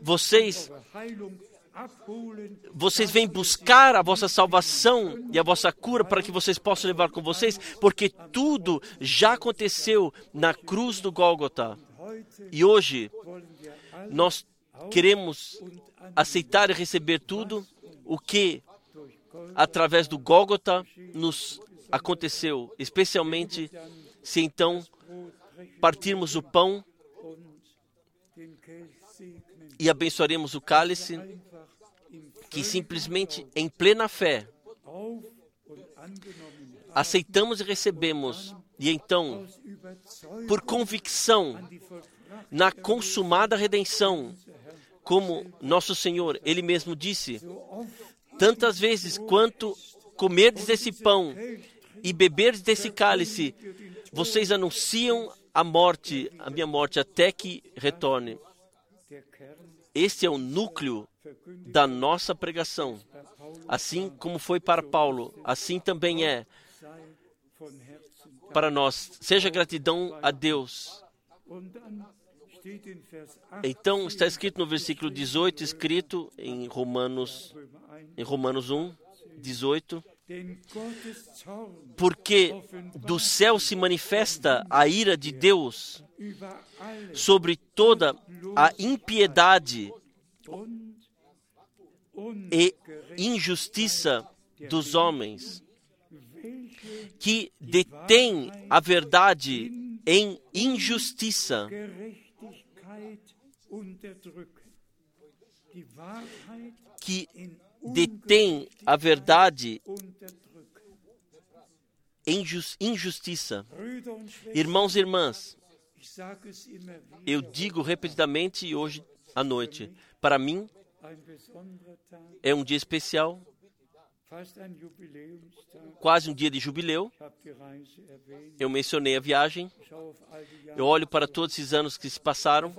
vêm buscar a vossa salvação e a vossa cura para que vocês possam levar com vocês, porque tudo já aconteceu na cruz do Gólgota. E hoje nós queremos aceitar e receber tudo o que através do Gólgota nos aconteceu, especialmente se então partirmos o pão e abençoaremos o cálice, que simplesmente em plena fé aceitamos e recebemos, e então, por convicção na consumada redenção, como nosso Senhor, Ele mesmo disse: tantas vezes quanto comerdes desse pão e beberdes desse cálice, vocês anunciam a minha morte, até que retorne. Este é o núcleo da nossa pregação. Assim como foi para Paulo, assim também é para nós. Seja gratidão a Deus. Então, está escrito no versículo 18, escrito em Romanos 1, 18, porque do céu se manifesta a ira de Deus sobre toda a impiedade e injustiça dos homens, que detêm a verdade em injustiça. Que detém a verdade em injustiça. Irmãos e irmãs, eu digo repetidamente e hoje à noite, para mim é um dia especial, quase um dia de jubileu. Eu mencionei a viagem. Eu olho para todos esses anos que se passaram,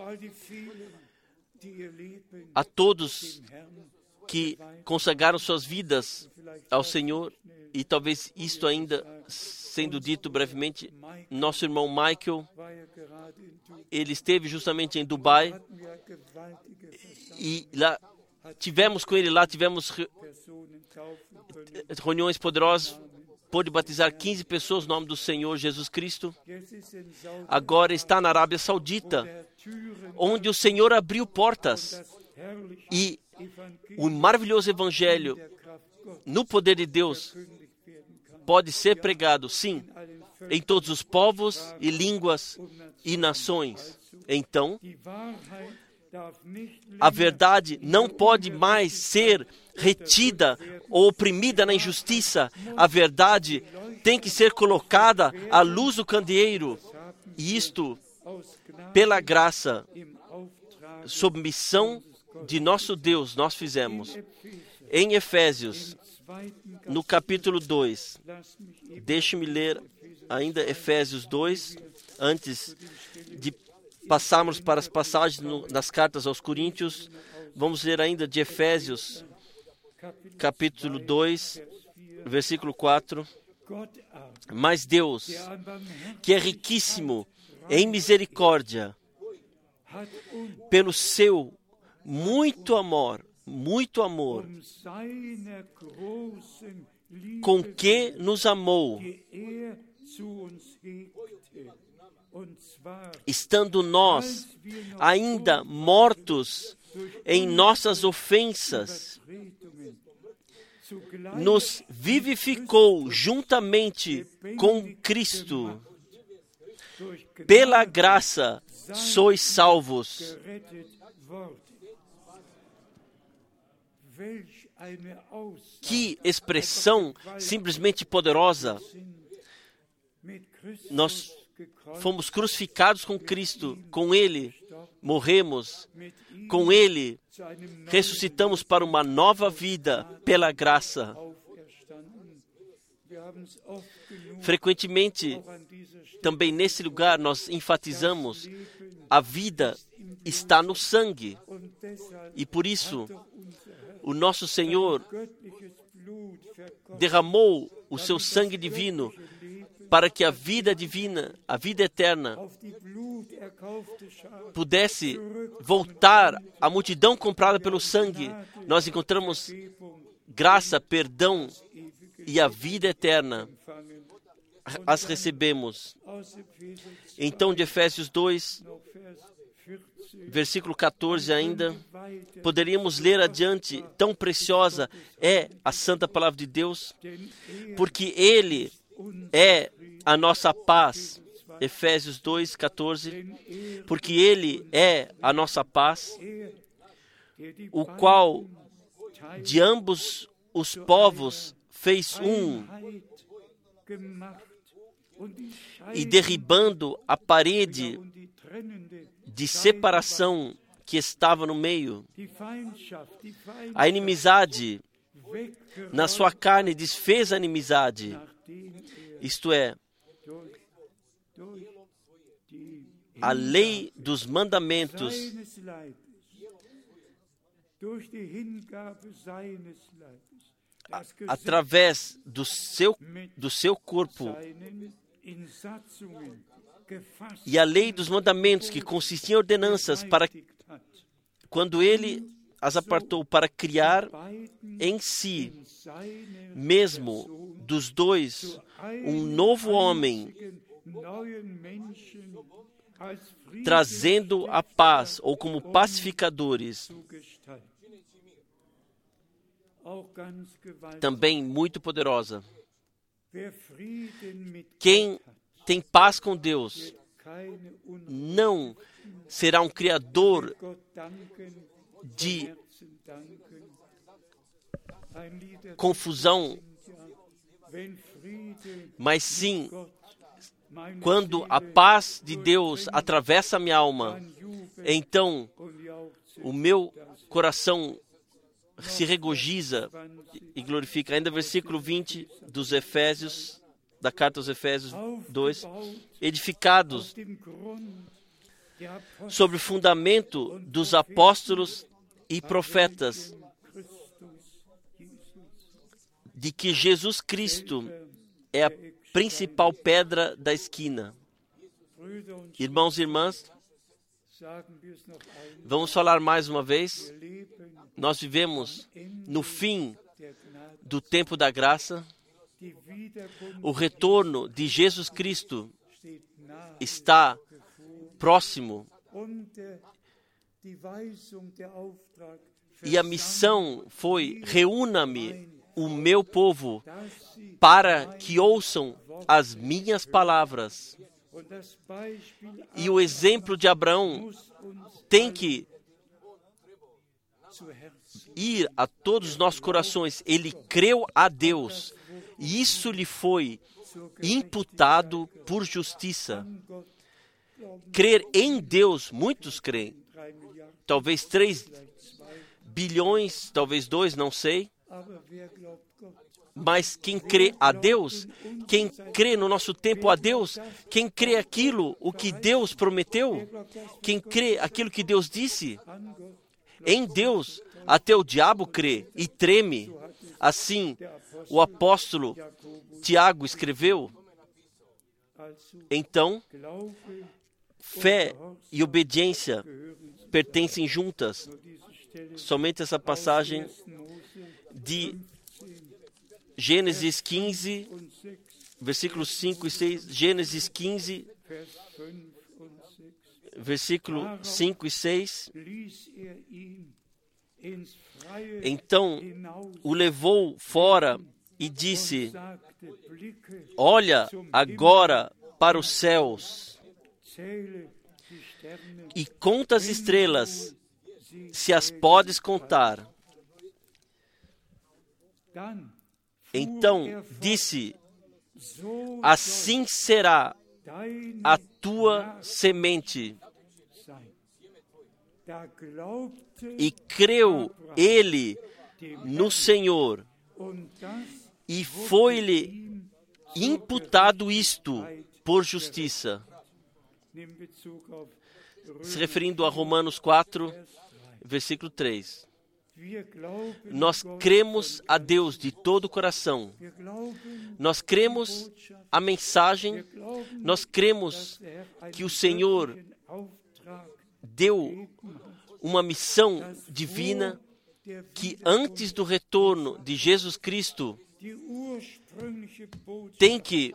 a todos que consagraram suas vidas ao Senhor, e talvez isto ainda sendo dito brevemente, nosso irmão Michael, ele esteve justamente em Dubai, e lá tivemos com ele, tivemos reuniões poderosas, pôde batizar 15 pessoas no nome do Senhor Jesus Cristo. Agora está na Arábia Saudita, onde o Senhor abriu portas e o maravilhoso Evangelho, no poder de Deus, pode ser pregado, sim, em todos os povos e línguas e nações. Então, a verdade não pode mais ser retida ou oprimida na injustiça. A verdade tem que ser colocada à luz do candeeiro. E isto, pela graça, sob missão de nosso Deus, nós fizemos. Em Efésios, no capítulo 2, deixe-me ler ainda Efésios 2, antes de passarmos para as passagens nas cartas aos Coríntios. Vamos ler ainda de Efésios, capítulo 2, versículo 4. Mas Deus, que é riquíssimo em misericórdia, pelo seu muito amor, com que nos amou, estando nós ainda mortos em nossas ofensas, nos vivificou juntamente com Cristo. Pela graça sois salvos. Que expressão simplesmente poderosa! Nós fomos crucificados com Cristo, com Ele morremos, com Ele ressuscitamos para uma nova vida pela graça. Frequentemente, também nesse lugar, nós enfatizamos a vida está no sangue. E por isso, o nosso Senhor derramou o seu sangue divino para que a vida divina, a vida eterna, pudesse voltar à multidão comprada pelo sangue. Nós encontramos graça, perdão e a vida eterna. As recebemos. Então, de Efésios 2, versículo 14 ainda, poderíamos ler adiante, tão preciosa é a santa palavra de Deus, porque Ele é a nossa paz. Efésios 2, 14, porque Ele é a nossa paz, o qual de ambos os povos fez um, e derribando a parede de separação que estava no meio, a inimizade, na sua carne desfez a inimizade, isto é, a lei dos mandamentos, através do seu corpo, e a lei dos mandamentos, que consistia em ordenanças, para quando Ele as apartou para criar em si mesmo dos dois um novo homem, trazendo a paz, ou como pacificadores. Também muito poderosa. Quem tem paz com Deus não será um criador de confusão, mas sim, quando a paz de Deus atravessa a minha alma, então o meu coração se regozija e glorifica. Ainda versículo 20 dos Efésios, da carta aos Efésios 2, edificados sobre o fundamento dos apóstolos e profetas, de que Jesus Cristo é a principal pedra da esquina. Irmãos e irmãs, vamos falar mais uma vez. Nós vivemos no fim do tempo da graça. O retorno de Jesus Cristo está próximo. E a missão foi: reúna-me o meu povo para que ouçam as minhas palavras. E o exemplo de Abraão tem que ir a todos os nossos corações. Ele creu a Deus, e isso lhe foi imputado por justiça. Crer em Deus, muitos creem. Talvez 3 bilhões, talvez 2, não sei. Mas quem crê a Deus, quem crê no nosso tempo a Deus, quem crê aquilo, o que Deus prometeu, quem crê aquilo que Deus disse, em Deus, até o diabo crê e treme. Assim, o apóstolo Tiago escreveu. Então, fé e obediência pertencem juntas. Somente essa passagem de Gênesis 15, versículos 5 e 6. Gênesis 15, versículo 5 e 6. Então o levou fora e disse: olha agora para os céus e conta as estrelas, se as podes contar. Então disse: assim será a tua semente. E creu ele no Senhor, e foi-lhe imputado isto por justiça. Se referindo a Romanos 4, versículo 3. Nós cremos a Deus de todo o coração. Nós cremos a mensagem. Nós cremos que o Senhor deu uma missão divina, que antes do retorno de Jesus Cristo tem que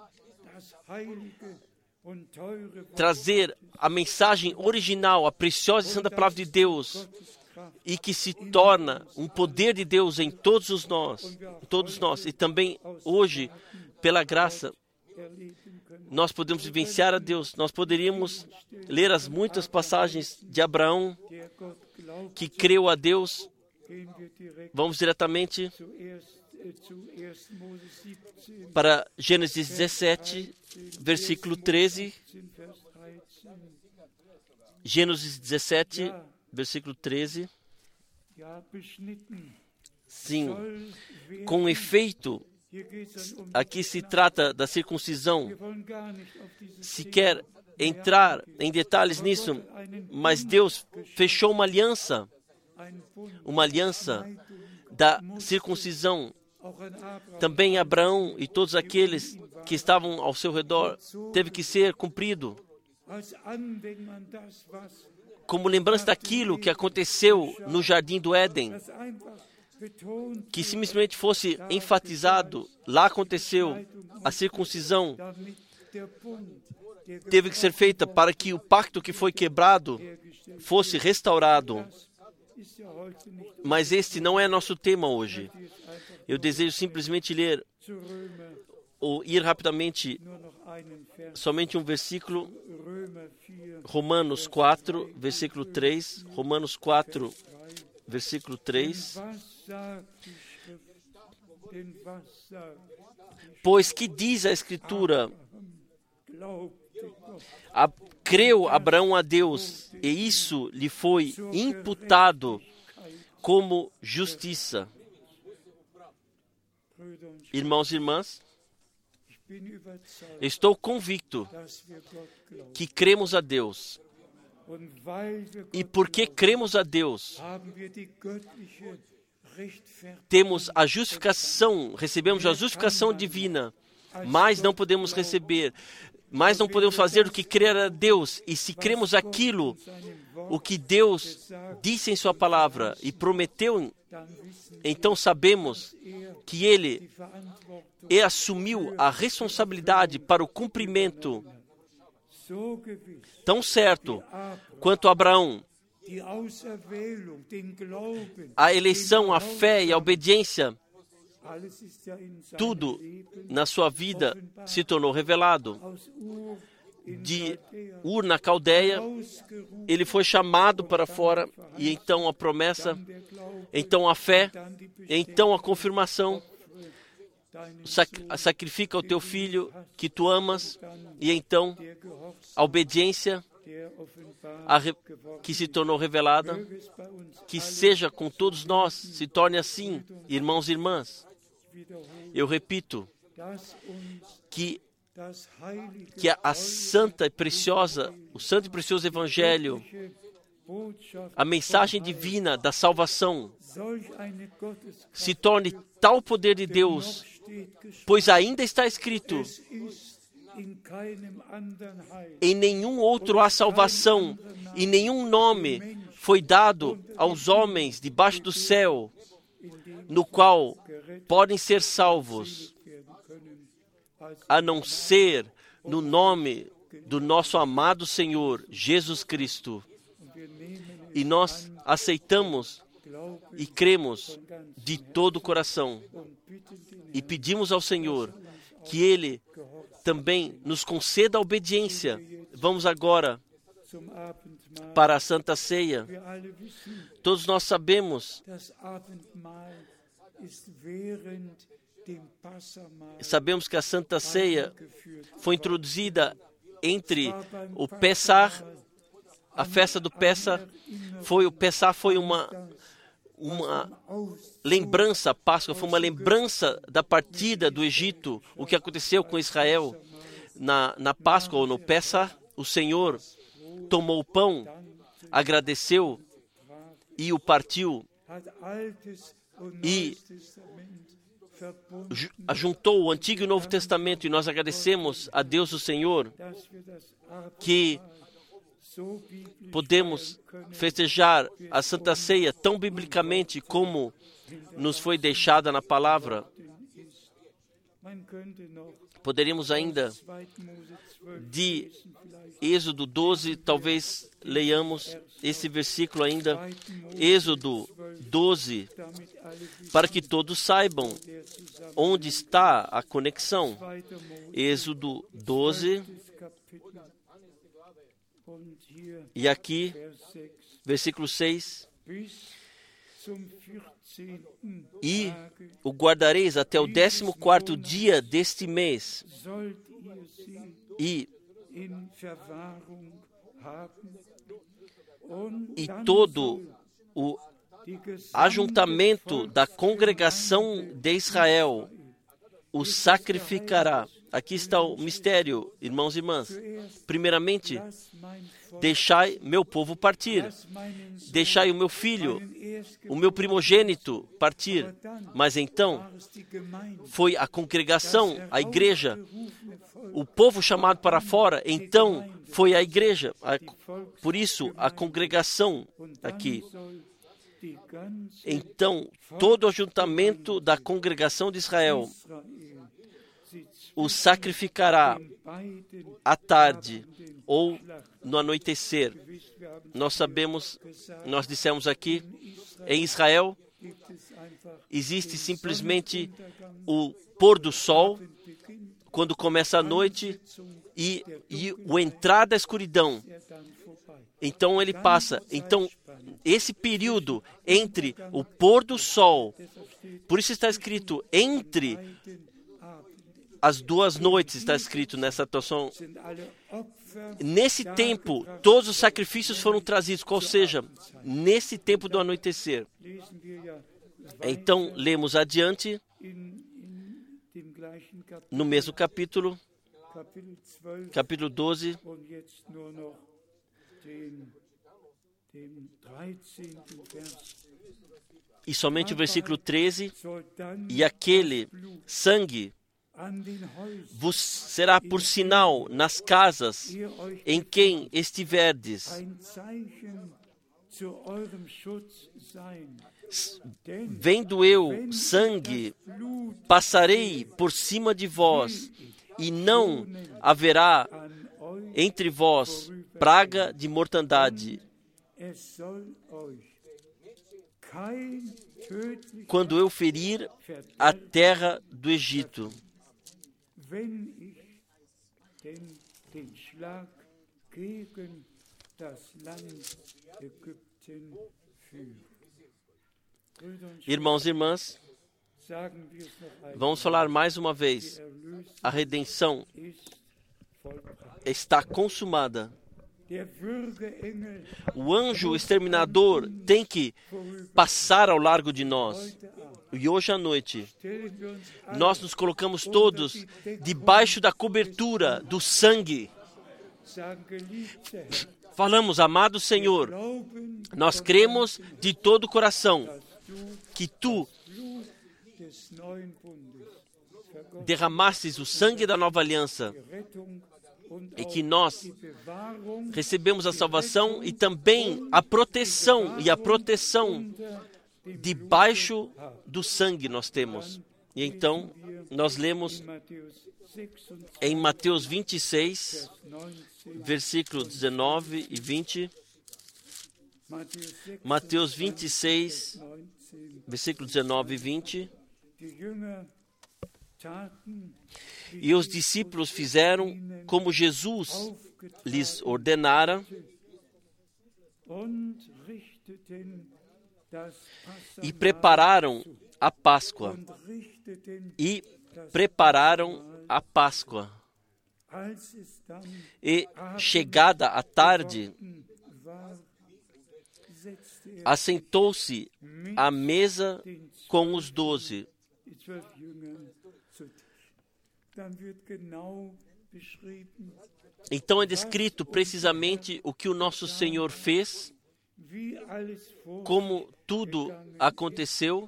trazer a mensagem original, a preciosa e santa palavra de Deus, e que se torna um poder de Deus em todos nós. E também hoje, pela graça, nós podemos vivenciar a Deus. Nós poderíamos ler as muitas passagens de Abraão, que creu a Deus. Vamos diretamente para Gênesis 17, versículo 13. Gênesis 17, versículo 13. Sim, com efeito, aqui se trata da circuncisão. Se quer entrar em detalhes nisso, mas Deus fechou uma aliança da circuncisão. Também Abraão e todos aqueles que estavam ao seu redor teve que ser cumprido. Como lembrança daquilo que aconteceu no Jardim do Éden, que simplesmente fosse enfatizado, lá aconteceu a circuncisão, teve que ser feita para que o pacto que foi quebrado fosse restaurado. Mas este não é nosso tema hoje. Eu desejo simplesmente ler ou ir rapidamente somente um versículo, Romanos 4, versículo 3. Romanos 4, versículo 3. Pois que diz a Escritura? Creu Abraão a Deus, e isso lhe foi imputado como justiça. Irmãos e irmãs, estou convicto que cremos a Deus. E porque cremos a Deus, temos a justificação, recebemos a justificação divina, mas não podemos fazer do que crer a Deus. E se cremos aquilo, o que Deus disse em sua palavra e prometeu, então sabemos que Ele assumiu a responsabilidade para o cumprimento. Tão certo quanto Abraão, a eleição, a fé e a obediência, tudo na sua vida se tornou revelado. De Ur na Caldeia, ele foi chamado para fora, e então a promessa, então a fé, então a confirmação. Sacrifica o teu filho que tu amas, e então a obediência que se tornou revelada. Que seja com todos nós, se torne assim, irmãos e irmãs. Eu repito, que a santa e preciosa, o santo e precioso Evangelho, a mensagem divina da salvação, se torne tal poder de Deus, pois ainda está escrito: em nenhum outro há salvação, e nenhum nome foi dado aos homens debaixo do céu, no qual podem ser salvos, a não ser no nome do nosso amado Senhor Jesus Cristo. E nós aceitamos e cremos de todo o coração e pedimos ao Senhor que Ele também nos conceda a obediência. Vamos agora para a Santa Ceia. Todos nós sabemos que a Santa Ceia foi introduzida entre o Pessah, a festa do Pessah. O Pessah foi uma lembrança, a Páscoa foi uma lembrança da partida do Egito, o que aconteceu com Israel. Na Páscoa ou no Pessah, o Senhor tomou o pão, agradeceu e o partiu e juntou o Antigo e o Novo Testamento, e nós agradecemos a Deus o Senhor que podemos festejar a Santa Ceia tão biblicamente como nos foi deixada na palavra. Poderíamos ainda de Êxodo 12, talvez leiamos esse versículo ainda, Êxodo 12, para que todos saibam onde está a conexão. Êxodo 12, e aqui, versículo 6, e o guardareis até o 14º dia deste mês, e todo o ajuntamento da congregação de Israel o sacrificará. Aqui está o mistério, irmãos e irmãs. Primeiramente, deixai meu povo partir. Deixai o meu filho, o meu primogênito partir. Mas então, foi a congregação, a igreja, o povo chamado para fora, então foi a igreja. Por isso, a congregação aqui. Então, todo o ajuntamento da congregação de Israel o sacrificará à tarde ou no anoitecer. Nós sabemos, nós dissemos aqui, em Israel existe simplesmente o pôr do sol, quando começa a noite, e o entrar da escuridão. Então ele passa. Então, esse período entre o pôr do sol, por isso está escrito entre as duas noites, está escrito nessa atuação. Nesse tempo, todos os sacrifícios foram trazidos, ou seja, nesse tempo do anoitecer. Então, lemos adiante, no mesmo capítulo, capítulo 12, e somente o versículo 13, e aquele sangue vos será por sinal nas casas em quem estiverdes. Vendo eu sangue, passarei por cima de vós, e não haverá entre vós praga de mortandade. Quando eu ferir a terra do Egito. Irmãos e irmãs, vamos falar mais uma vez. A redenção está consumada. O anjo exterminador tem que passar ao largo de nós. E hoje à noite, nós nos colocamos todos debaixo da cobertura do sangue. Falamos, amado Senhor, nós cremos de todo o coração que Tu derramastes o sangue da nova aliança e que nós recebemos a salvação e também a proteção, debaixo do sangue nós temos. E então, nós lemos em Mateus 26, versículos 19 e 20. Mateus 26, versículo 19 e 20. E os discípulos fizeram como Jesus lhes ordenara e prepararam a Páscoa. E prepararam a Páscoa. E, chegada a tarde, assentou-se à mesa com os 12. Então é descrito precisamente o que o nosso Senhor fez, como tudo aconteceu,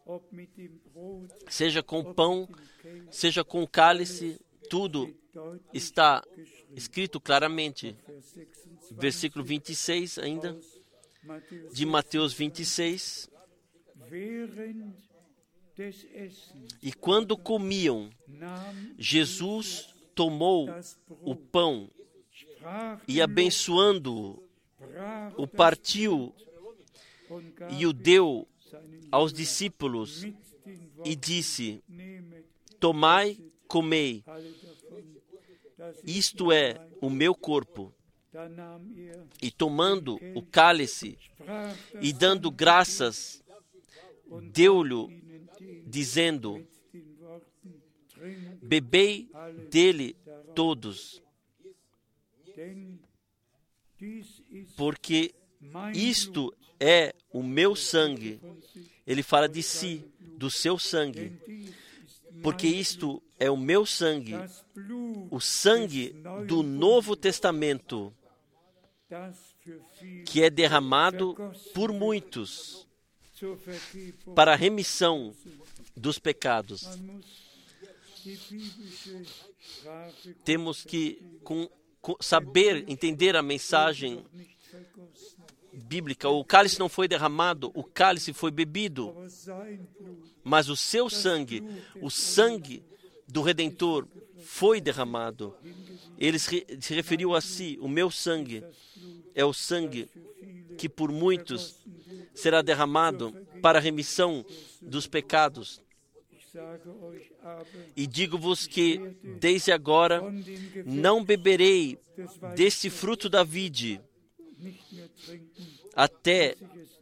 seja com o pão, seja com o cálice, tudo está escrito claramente. Versículo 26 ainda, de Mateus 26. E quando comiam, Jesus tomou o pão e, abençoando-o, o partiu e o deu aos discípulos e disse: tomai, comei, isto é o meu corpo. E tomando o cálice e dando graças, deu-lhe, dizendo: bebei dele todos, porque isto é o meu sangue. Ele fala de si, do seu sangue, porque isto é o meu sangue, o sangue do Novo Testamento, que é derramado por muitos para a remissão dos pecados. Temos que saber entender a mensagem bíblica. O cálice não foi derramado, o cálice foi bebido, mas o seu sangue, o sangue do Redentor, foi derramado. Ele se referiu a si: o meu sangue é o sangue que por muitos será derramado para a remissão dos pecados. E digo-vos que, desde agora, não beberei deste fruto da vide, até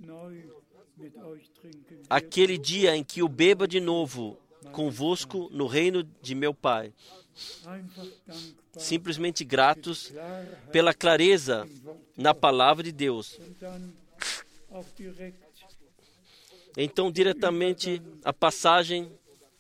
aquele dia em que o beba de novo convosco no reino de meu Pai. Simplesmente gratos pela clareza na palavra de Deus. Então, diretamente, a passagem,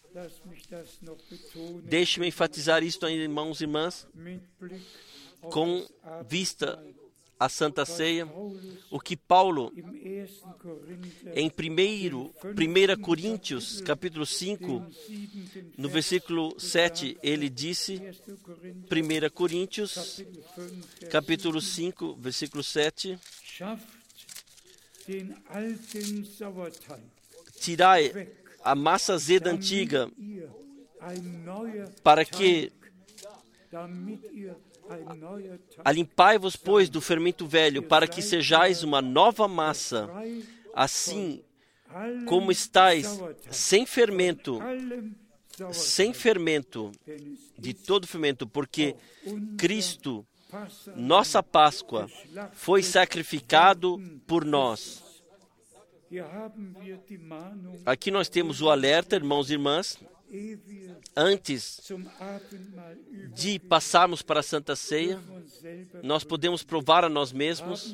deixe-me enfatizar isto, irmãos e irmãs, com vista à Santa Ceia, o que Paulo, em 1 Coríntios, capítulo 5, no versículo 7, ele disse, 1 Coríntios, capítulo 5, versículo 7, tirai a massa azeda antiga, para que alimpai-vos, pois, do fermento velho, para que sejais uma nova massa, assim como estáis sem fermento de todo fermento, porque Cristo, nossa Páscoa, foi sacrificado por nós. Aqui nós temos o alerta, irmãos e irmãs, antes de passarmos para a Santa Ceia, nós podemos provar a nós mesmos,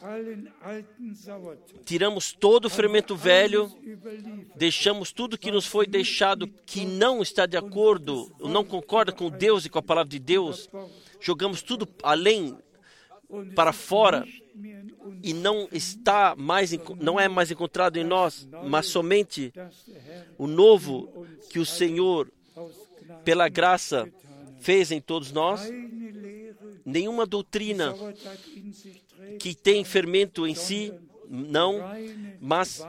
tiramos todo o fermento velho, deixamos tudo que nos foi deixado que não está de acordo, não concorda com Deus e com a palavra de Deus, jogamos tudo além, para fora, e não é mais encontrado em nós, mas somente o novo que o Senhor, pela graça, fez em todos nós. Nenhuma doutrina que tem fermento em si, não, mas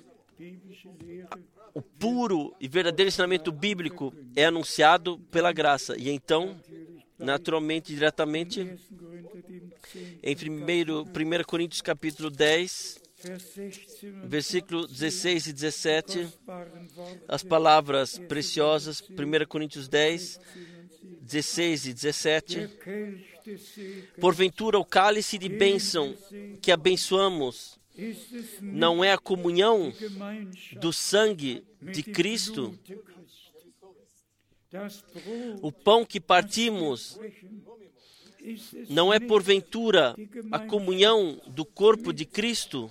o puro e verdadeiro ensinamento bíblico é anunciado pela graça. E então, naturalmente, diretamente, Em 1 Coríntios capítulo 10, versículo 16 e 17, as palavras preciosas, 1 Coríntios 10, 16 e 17. Porventura o cálice de bênção que abençoamos não é a comunhão do sangue de Cristo? O pão que partimos não é porventura a comunhão do corpo de Cristo?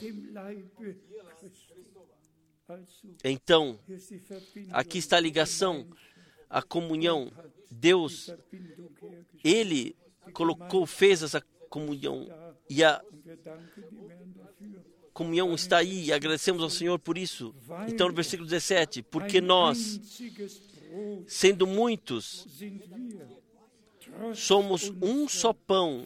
Então, aqui está a ligação, a comunhão. Deus, Ele fez essa comunhão, e a comunhão está aí, e agradecemos ao Senhor por isso. Então, no versículo 17, porque nós, sendo muitos, somos um só pão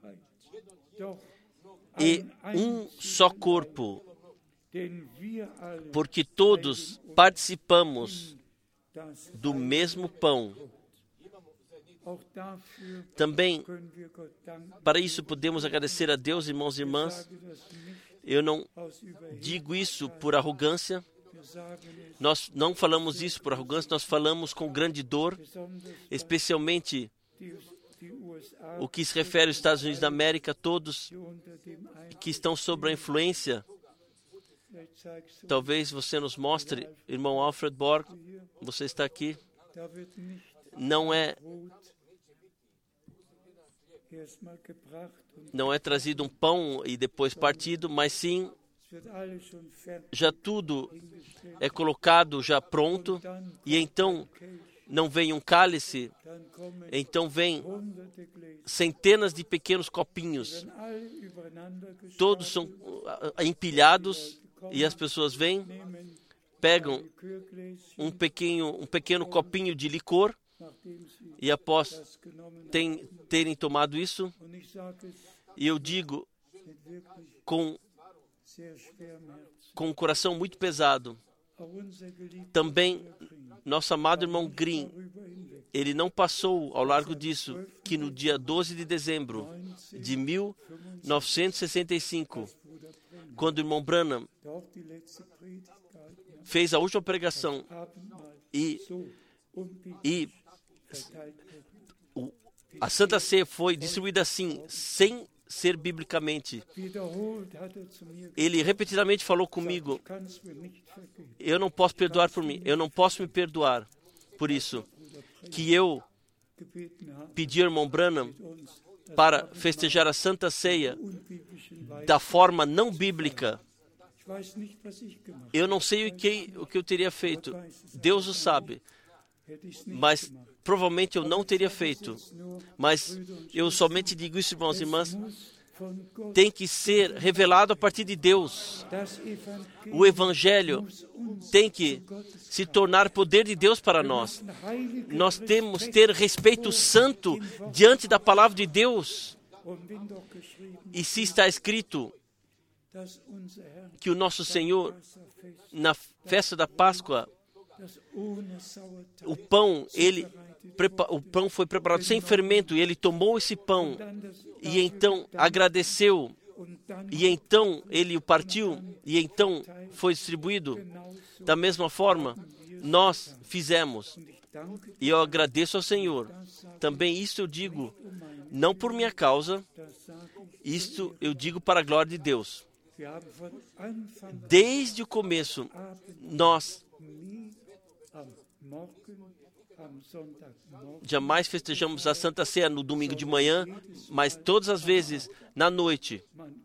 e um só corpo, porque todos participamos do mesmo pão. Também, para isso, podemos agradecer a Deus, irmãos e irmãs. Eu não digo isso por arrogância. Nós não falamos isso por arrogância, nós falamos com grande dor, especialmente o que se refere aos Estados Unidos da América, todos que estão sob a influência. Talvez você nos mostre, irmão Alfred Borg, você está aqui. Não é trazido um pão e depois partido, mas sim, já tudo é colocado já pronto, e então não vem um cálice, então vem centenas de pequenos copinhos. Todos são empilhados, e as pessoas vêm, pegam um pequeno copinho de licor, e após terem tomado isso, e eu digo com um coração muito pesado, também nosso amado irmão Green, ele não passou ao largo disso, que no dia 12 de dezembro de 1965, quando o irmão Branham fez a última pregação e a Santa Ceia foi distribuída assim, sem ser biblicamente. Ele repetidamente falou comigo: eu não posso perdoar por mim, eu não posso me perdoar por isso, que eu pedi ao irmão Branham para festejar a Santa Ceia da forma não bíblica. Eu não sei o que eu teria feito, Deus o sabe, mas provavelmente eu não teria feito. Mas eu somente digo isso, irmãos e irmãs, tem que ser revelado a partir de Deus. O Evangelho tem que se tornar poder de Deus para nós. Nós temos que ter respeito santo diante da palavra de Deus. E se está escrito que o nosso Senhor, na festa da Páscoa, o pão foi preparado sem fermento, e ele tomou esse pão e então agradeceu, e então ele o partiu, e então foi distribuído. Da mesma forma, nós fizemos. E eu agradeço ao Senhor. Também isto eu digo, não por minha causa, isto eu digo para a glória de Deus. Desde o começo, nós jamais festejamos a Santa Ceia no domingo de manhã, mas todas as vezes na noite.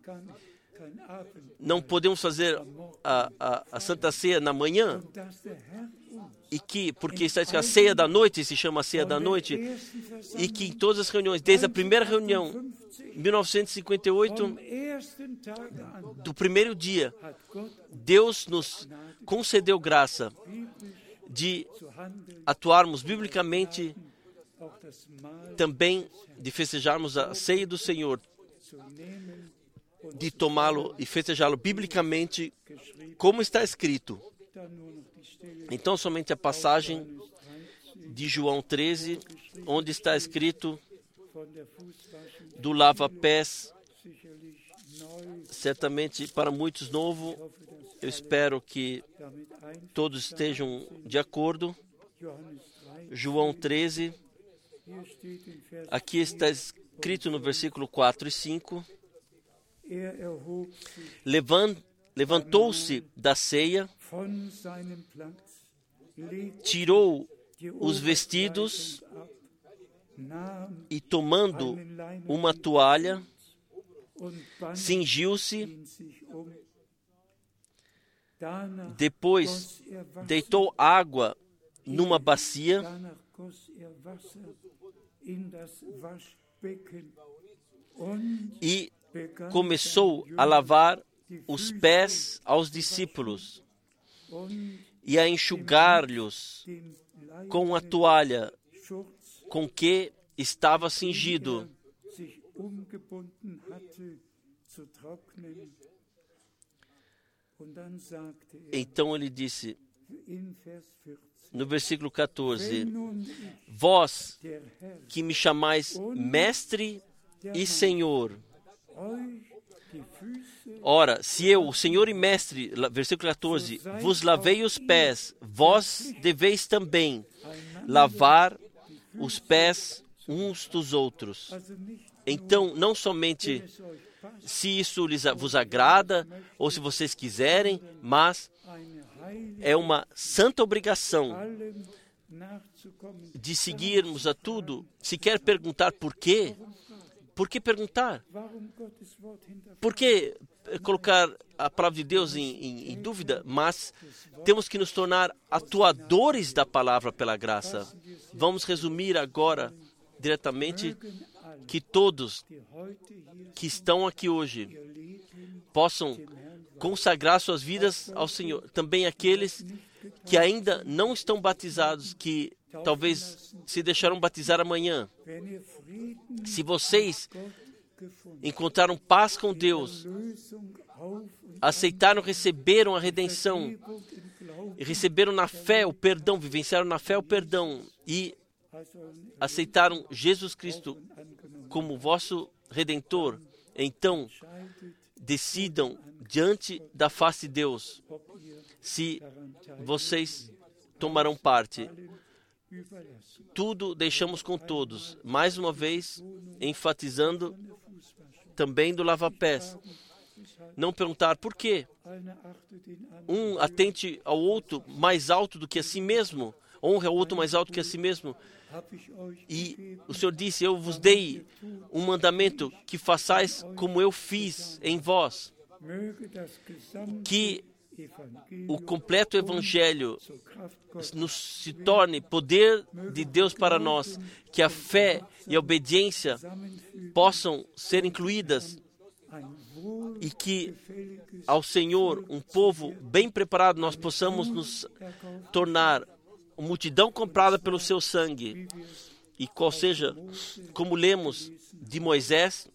Não podemos fazer a Santa Ceia na manhã, porque está escrito a ceia da noite, se chama a ceia da noite, e que em todas as reuniões, desde a primeira reunião, 1958, do primeiro dia, Deus nos concedeu graça de atuarmos biblicamente, também de festejarmos a ceia do Senhor, de tomá-lo e festejá-lo biblicamente, como está escrito. Então, somente a passagem de João 13, onde está escrito do lava-pés, certamente para muitos novo. Eu espero que todos estejam de acordo. João 13, aqui está escrito no versículo 4 e 5. Levantou-se da ceia, tirou os vestidos e, tomando uma toalha, cingiu-se. Depois deitou água numa bacia e começou a lavar os pés aos discípulos e a enxugar-lhes com a toalha com que estava cingido. Então ele disse, no versículo 14, vós que me chamais mestre e senhor. Ora, se eu, o Senhor e Mestre, versículo 14, vos lavei os pés, vós deveis também lavar os pés uns dos outros. Então, não somente se isso vos agrada, ou se vocês quiserem, mas é uma santa obrigação de seguirmos a tudo. Se quer perguntar por quê, por que perguntar? Por que colocar a palavra de Deus em dúvida? Mas temos que nos tornar atuadores da palavra pela graça. Vamos resumir agora, diretamente, que todos que estão aqui hoje possam consagrar suas vidas ao Senhor. Também aqueles que ainda não estão batizados, que talvez se deixarão batizar amanhã. Se vocês encontraram paz com Deus, aceitaram, receberam a redenção, e receberam na fé o perdão, vivenciaram na fé o perdão e aceitaram Jesus Cristo como vosso Redentor, então decidam diante da face de Deus se vocês tomarão parte. Tudo deixamos com todos, mais uma vez enfatizando também do lava-pés. Não perguntar por quê. Um atente ao outro mais alto do que a si mesmo, honre ao outro mais alto que a si mesmo. E o Senhor disse, eu vos dei um mandamento, que façais como eu fiz em vós. Que o completo Evangelho se torne poder de Deus para nós, que a fé e a obediência possam ser incluídas e que ao Senhor, um povo bem preparado, nós possamos nos tornar uma multidão comprada pelo seu sangue. E qual seja, como lemos de Moisés,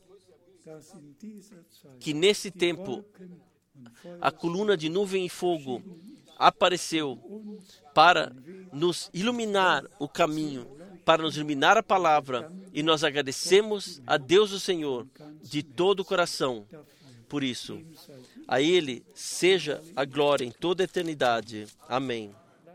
que nesse tempo a coluna de nuvem e fogo apareceu para nos iluminar o caminho, para nos iluminar a palavra, e nós agradecemos a Deus o Senhor de todo o coração por isso. A Ele seja a glória em toda a eternidade. Amém.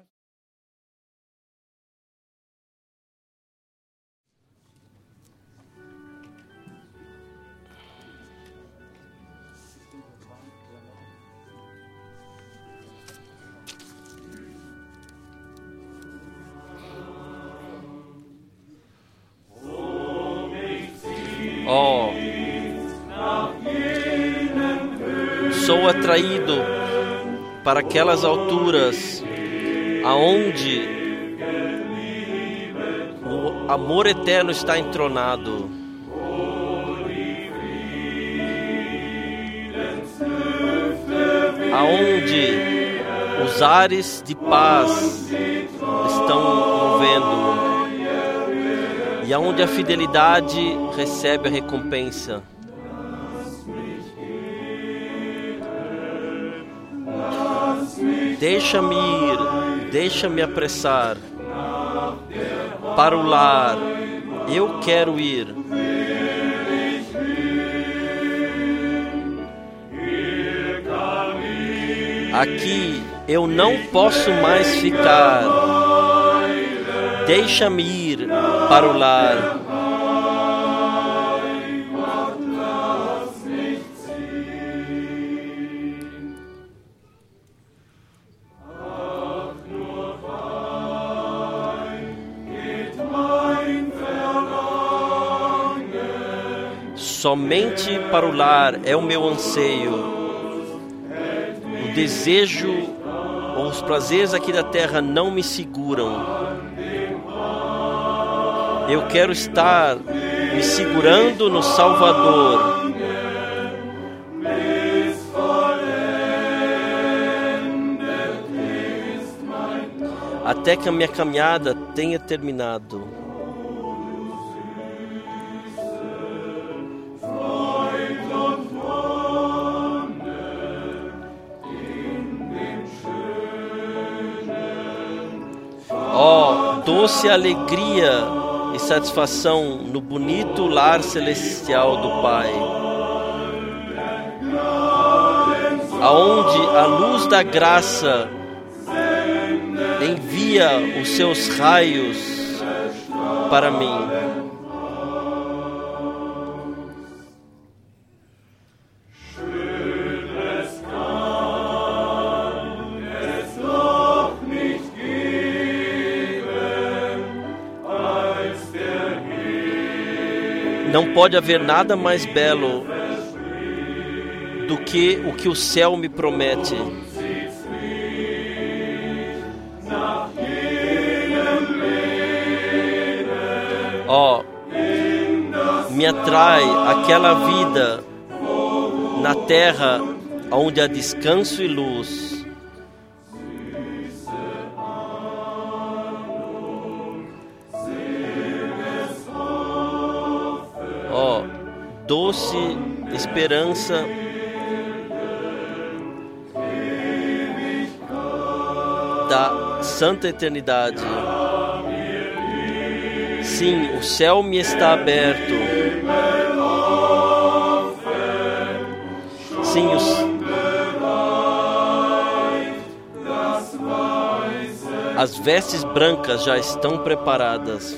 Oh, sou atraído para aquelas alturas aonde o amor eterno está entronado. Aonde os ares de paz estão movendo. E aonde a fidelidade recebe a recompensa. Deixa-me ir, deixa-me apressar para o lar. Eu quero ir. Aqui eu não posso mais ficar. Deixa-me ir para o lar. Somente para o lar é o meu anseio. O desejo ou os prazeres aqui da terra não me seguram. Eu quero estar me segurando no Salvador. Até que a minha caminhada tenha terminado. Doce alegria e satisfação no bonito lar celestial do Pai, aonde a luz da graça envia os seus raios para mim. Não pode haver nada mais belo do que o que o céu me promete. Me atrai aquela vida na terra onde há descanso e luz. Doce esperança da santa eternidade. Sim, o céu me está aberto. Sim, as vestes brancas já estão preparadas.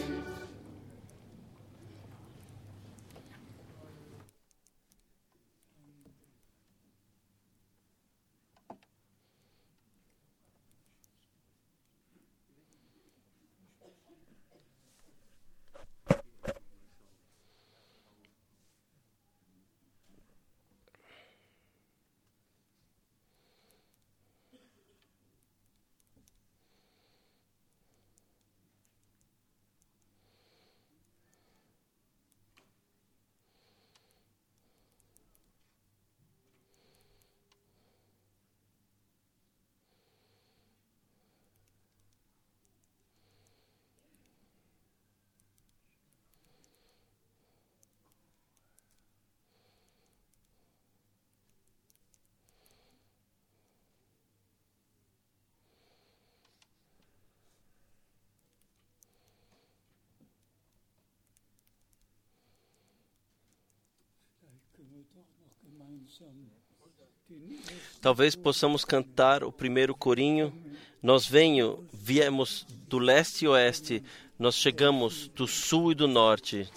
Talvez possamos cantar o primeiro corinho. Nós viemos do leste e oeste, nós chegamos do sul e do norte.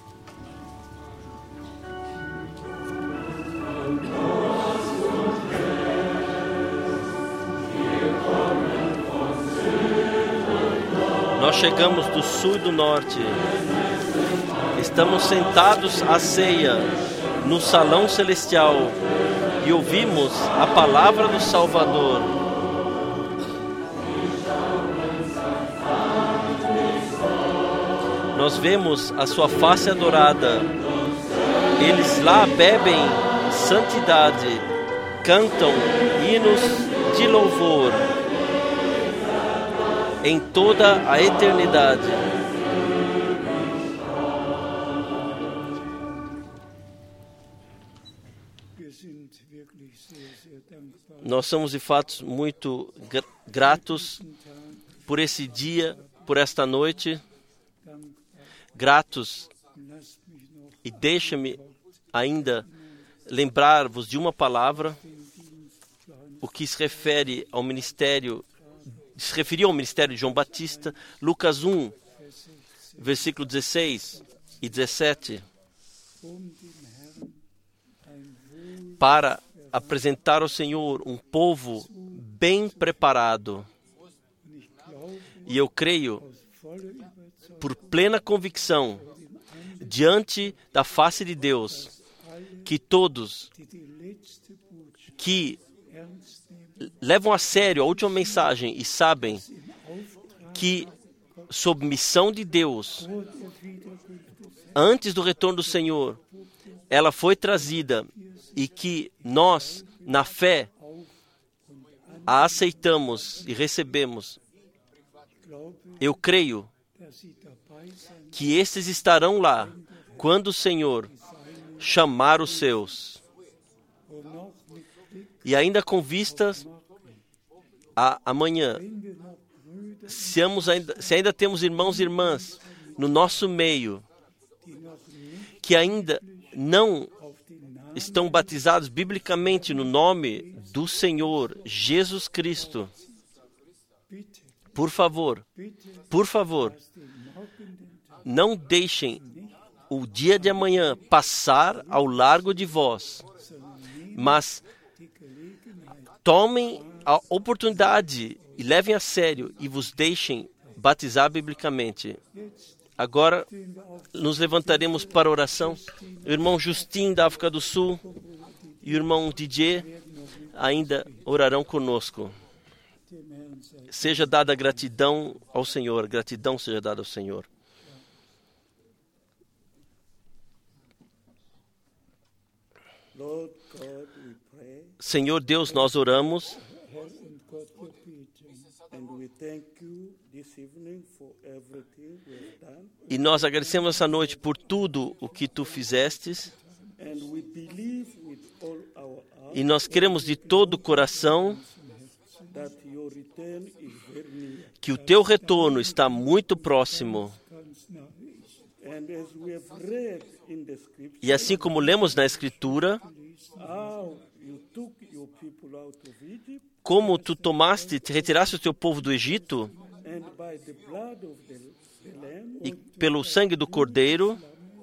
Nós chegamos do sul e do norte. Estamos sentados à ceia no salão celestial e ouvimos a palavra do Salvador. Nós vemos a sua face adorada. Eles lá bebem santidade, cantam hinos de louvor em toda a eternidade. Nós somos de fato muito gratos por esse dia, por esta noite. Gratos. E deixa-me ainda lembrar-vos de uma palavra. o que se referia ao ministério de João Batista, Lucas 1, versículo 16 e 17, para apresentar ao Senhor um povo bem preparado. E eu creio, por plena convicção, diante da face de Deus, que todos que levam a sério a última mensagem e sabem que, sob missão de Deus, antes do retorno do Senhor, ela foi trazida e que nós, na fé, a aceitamos e recebemos. Eu creio que estes estarão lá quando o Senhor chamar os seus. E ainda com vistas a amanhã, se ainda temos irmãos e irmãs no nosso meio que ainda não estão batizados biblicamente no nome do Senhor Jesus Cristo, por favor, não deixem o dia de amanhã passar ao largo de vós, mas tomem a oportunidade e levem a sério e vos deixem batizar biblicamente. Agora nos levantaremos para a oração. O irmão Justin da África do Sul e o irmão Didier ainda orarão conosco. Seja dada gratidão ao Senhor, gratidão seja dada ao Senhor. Senhor Deus, nós oramos e nós agradecemos essa noite por tudo o que tu fizestes e nós queremos de todo o coração que o teu retorno está muito próximo. E assim como lemos na Escritura, como tu te retiraste o teu povo do Egito, e pelo sangue do Cordeiro,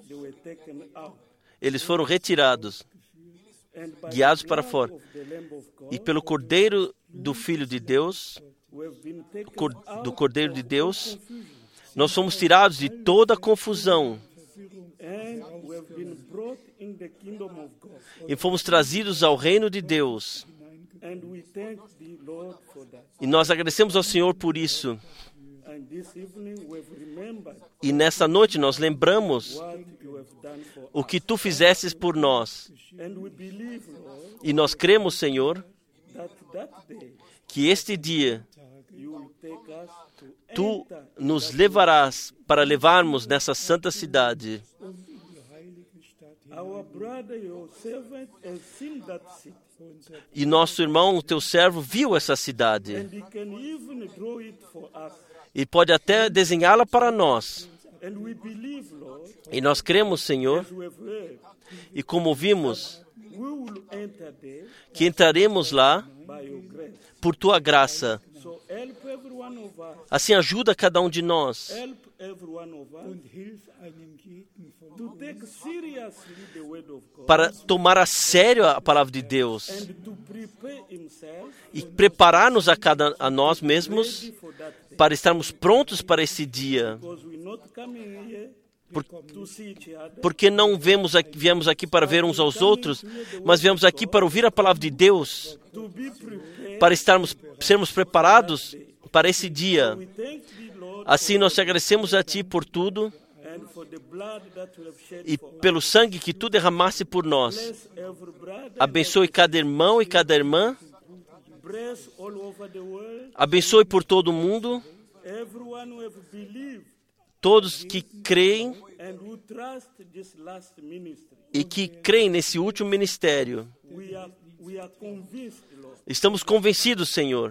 eles foram retirados, guiados para fora. E pelo Cordeiro do Filho de Deus, do Cordeiro de Deus, nós fomos tirados de toda a confusão. E fomos trazidos ao reino de Deus. E nós agradecemos ao Senhor por isso. E nessa noite nós lembramos o que tu fizestes por nós. E nós cremos, Senhor, que este dia tu nos levarás para levarmos nessa santa cidade. E nosso irmão, o teu servo, viu essa cidade. E pode até desenhá-la para nós. E nós cremos, Senhor, e como vimos, que entraremos lá por tua graça. Assim ajuda cada um de nós para tomar a sério a palavra de Deus e preparar-nos a nós mesmos para estarmos prontos para esse dia. Porque não viemos aqui para ver uns aos outros, mas viemos aqui para ouvir a palavra de Deus, para sermos preparados para esse dia. Assim nós te agradecemos a Ti por tudo e pelo sangue que Tu derramaste por nós. Abençoe cada irmão e cada irmã. Abençoe por todo o mundo. Todos que creem e que creem nesse último ministério. Estamos convencidos, Senhor,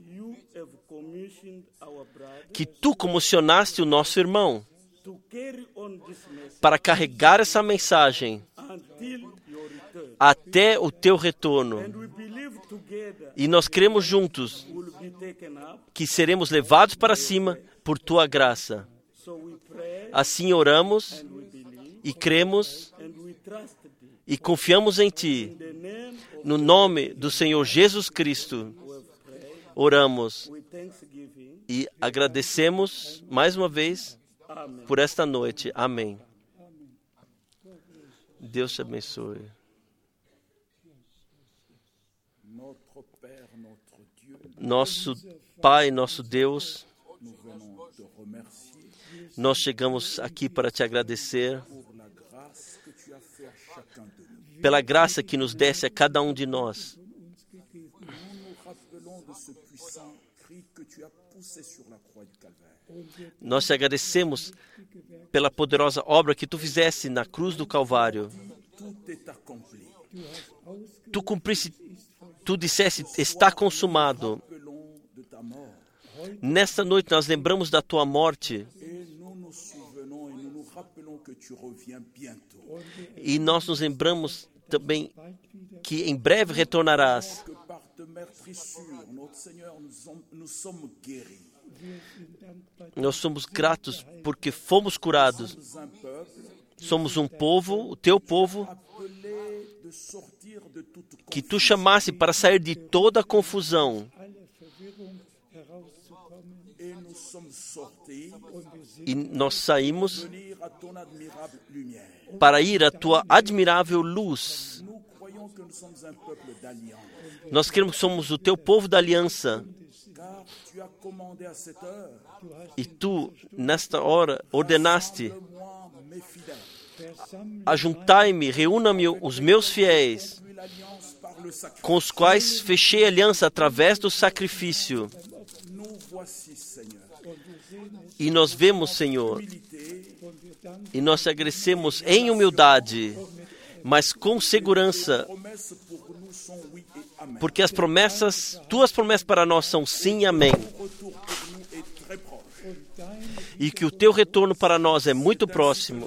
que Tu comissionaste o nosso irmão para carregar essa mensagem até o teu retorno. E nós cremos juntos que seremos levados para cima por tua graça. Assim oramos e cremos e confiamos em ti. No nome do Senhor Jesus Cristo, oramos e agradecemos mais uma vez por esta noite. Amém. Deus te abençoe. Nosso Pai, nosso Deus, nós chegamos aqui para te agradecer pela graça que nos desse a cada um de nós. Nós te agradecemos pela poderosa obra que tu fizeste na cruz do Calvário. Tu cumpriste, tu disseste, está consumado. Nesta noite nós lembramos da tua morte. E nós nos lembramos também que em breve retornarás. Nós somos gratos porque fomos curados. Somos um povo, o teu povo, que tu chamaste para sair de toda a confusão. E nós saímos para ir à tua admirável luz. Nós cremos que somos o teu povo da aliança. E tu, nesta hora, ordenaste: ajuntai-me, reúna-me os meus fiéis, com os quais fechei aliança através do sacrifício. E nós vemos, Senhor, e nós te agradecemos em humildade, mas com segurança, porque as promessas, tuas promessas para nós são sim e amém. E que o teu retorno para nós é muito próximo.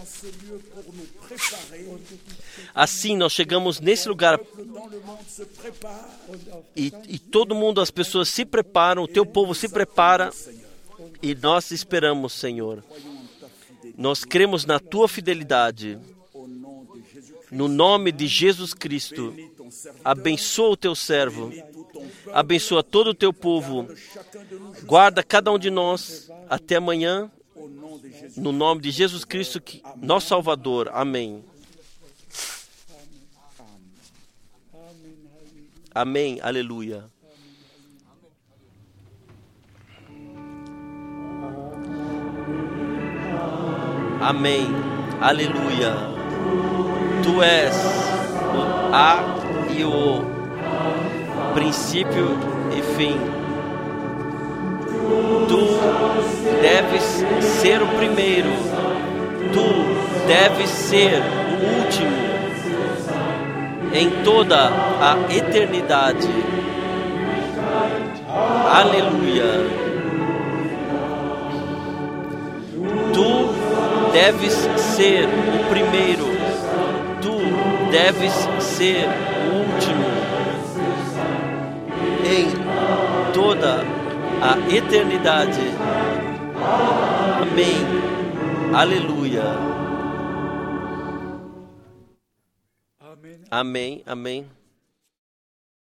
Assim nós chegamos nesse lugar e todo mundo, as pessoas se preparam, o teu povo se prepara e nós esperamos, Senhor. Nós cremos na tua fidelidade. No nome de Jesus Cristo, abençoa o teu servo, abençoa todo o teu povo, guarda cada um de nós até amanhã, no nome de Jesus Cristo, nosso Salvador. Amém. Amém, aleluia. Amém, aleluia. Tu és o A e o princípio e fim. Tu deves ser o primeiro. Tu deves ser o último em toda a eternidade. Aleluia. Tu deves ser o primeiro. Tu deves ser o último em toda a eternidade. Amém. Aleluia. Amém. Amém.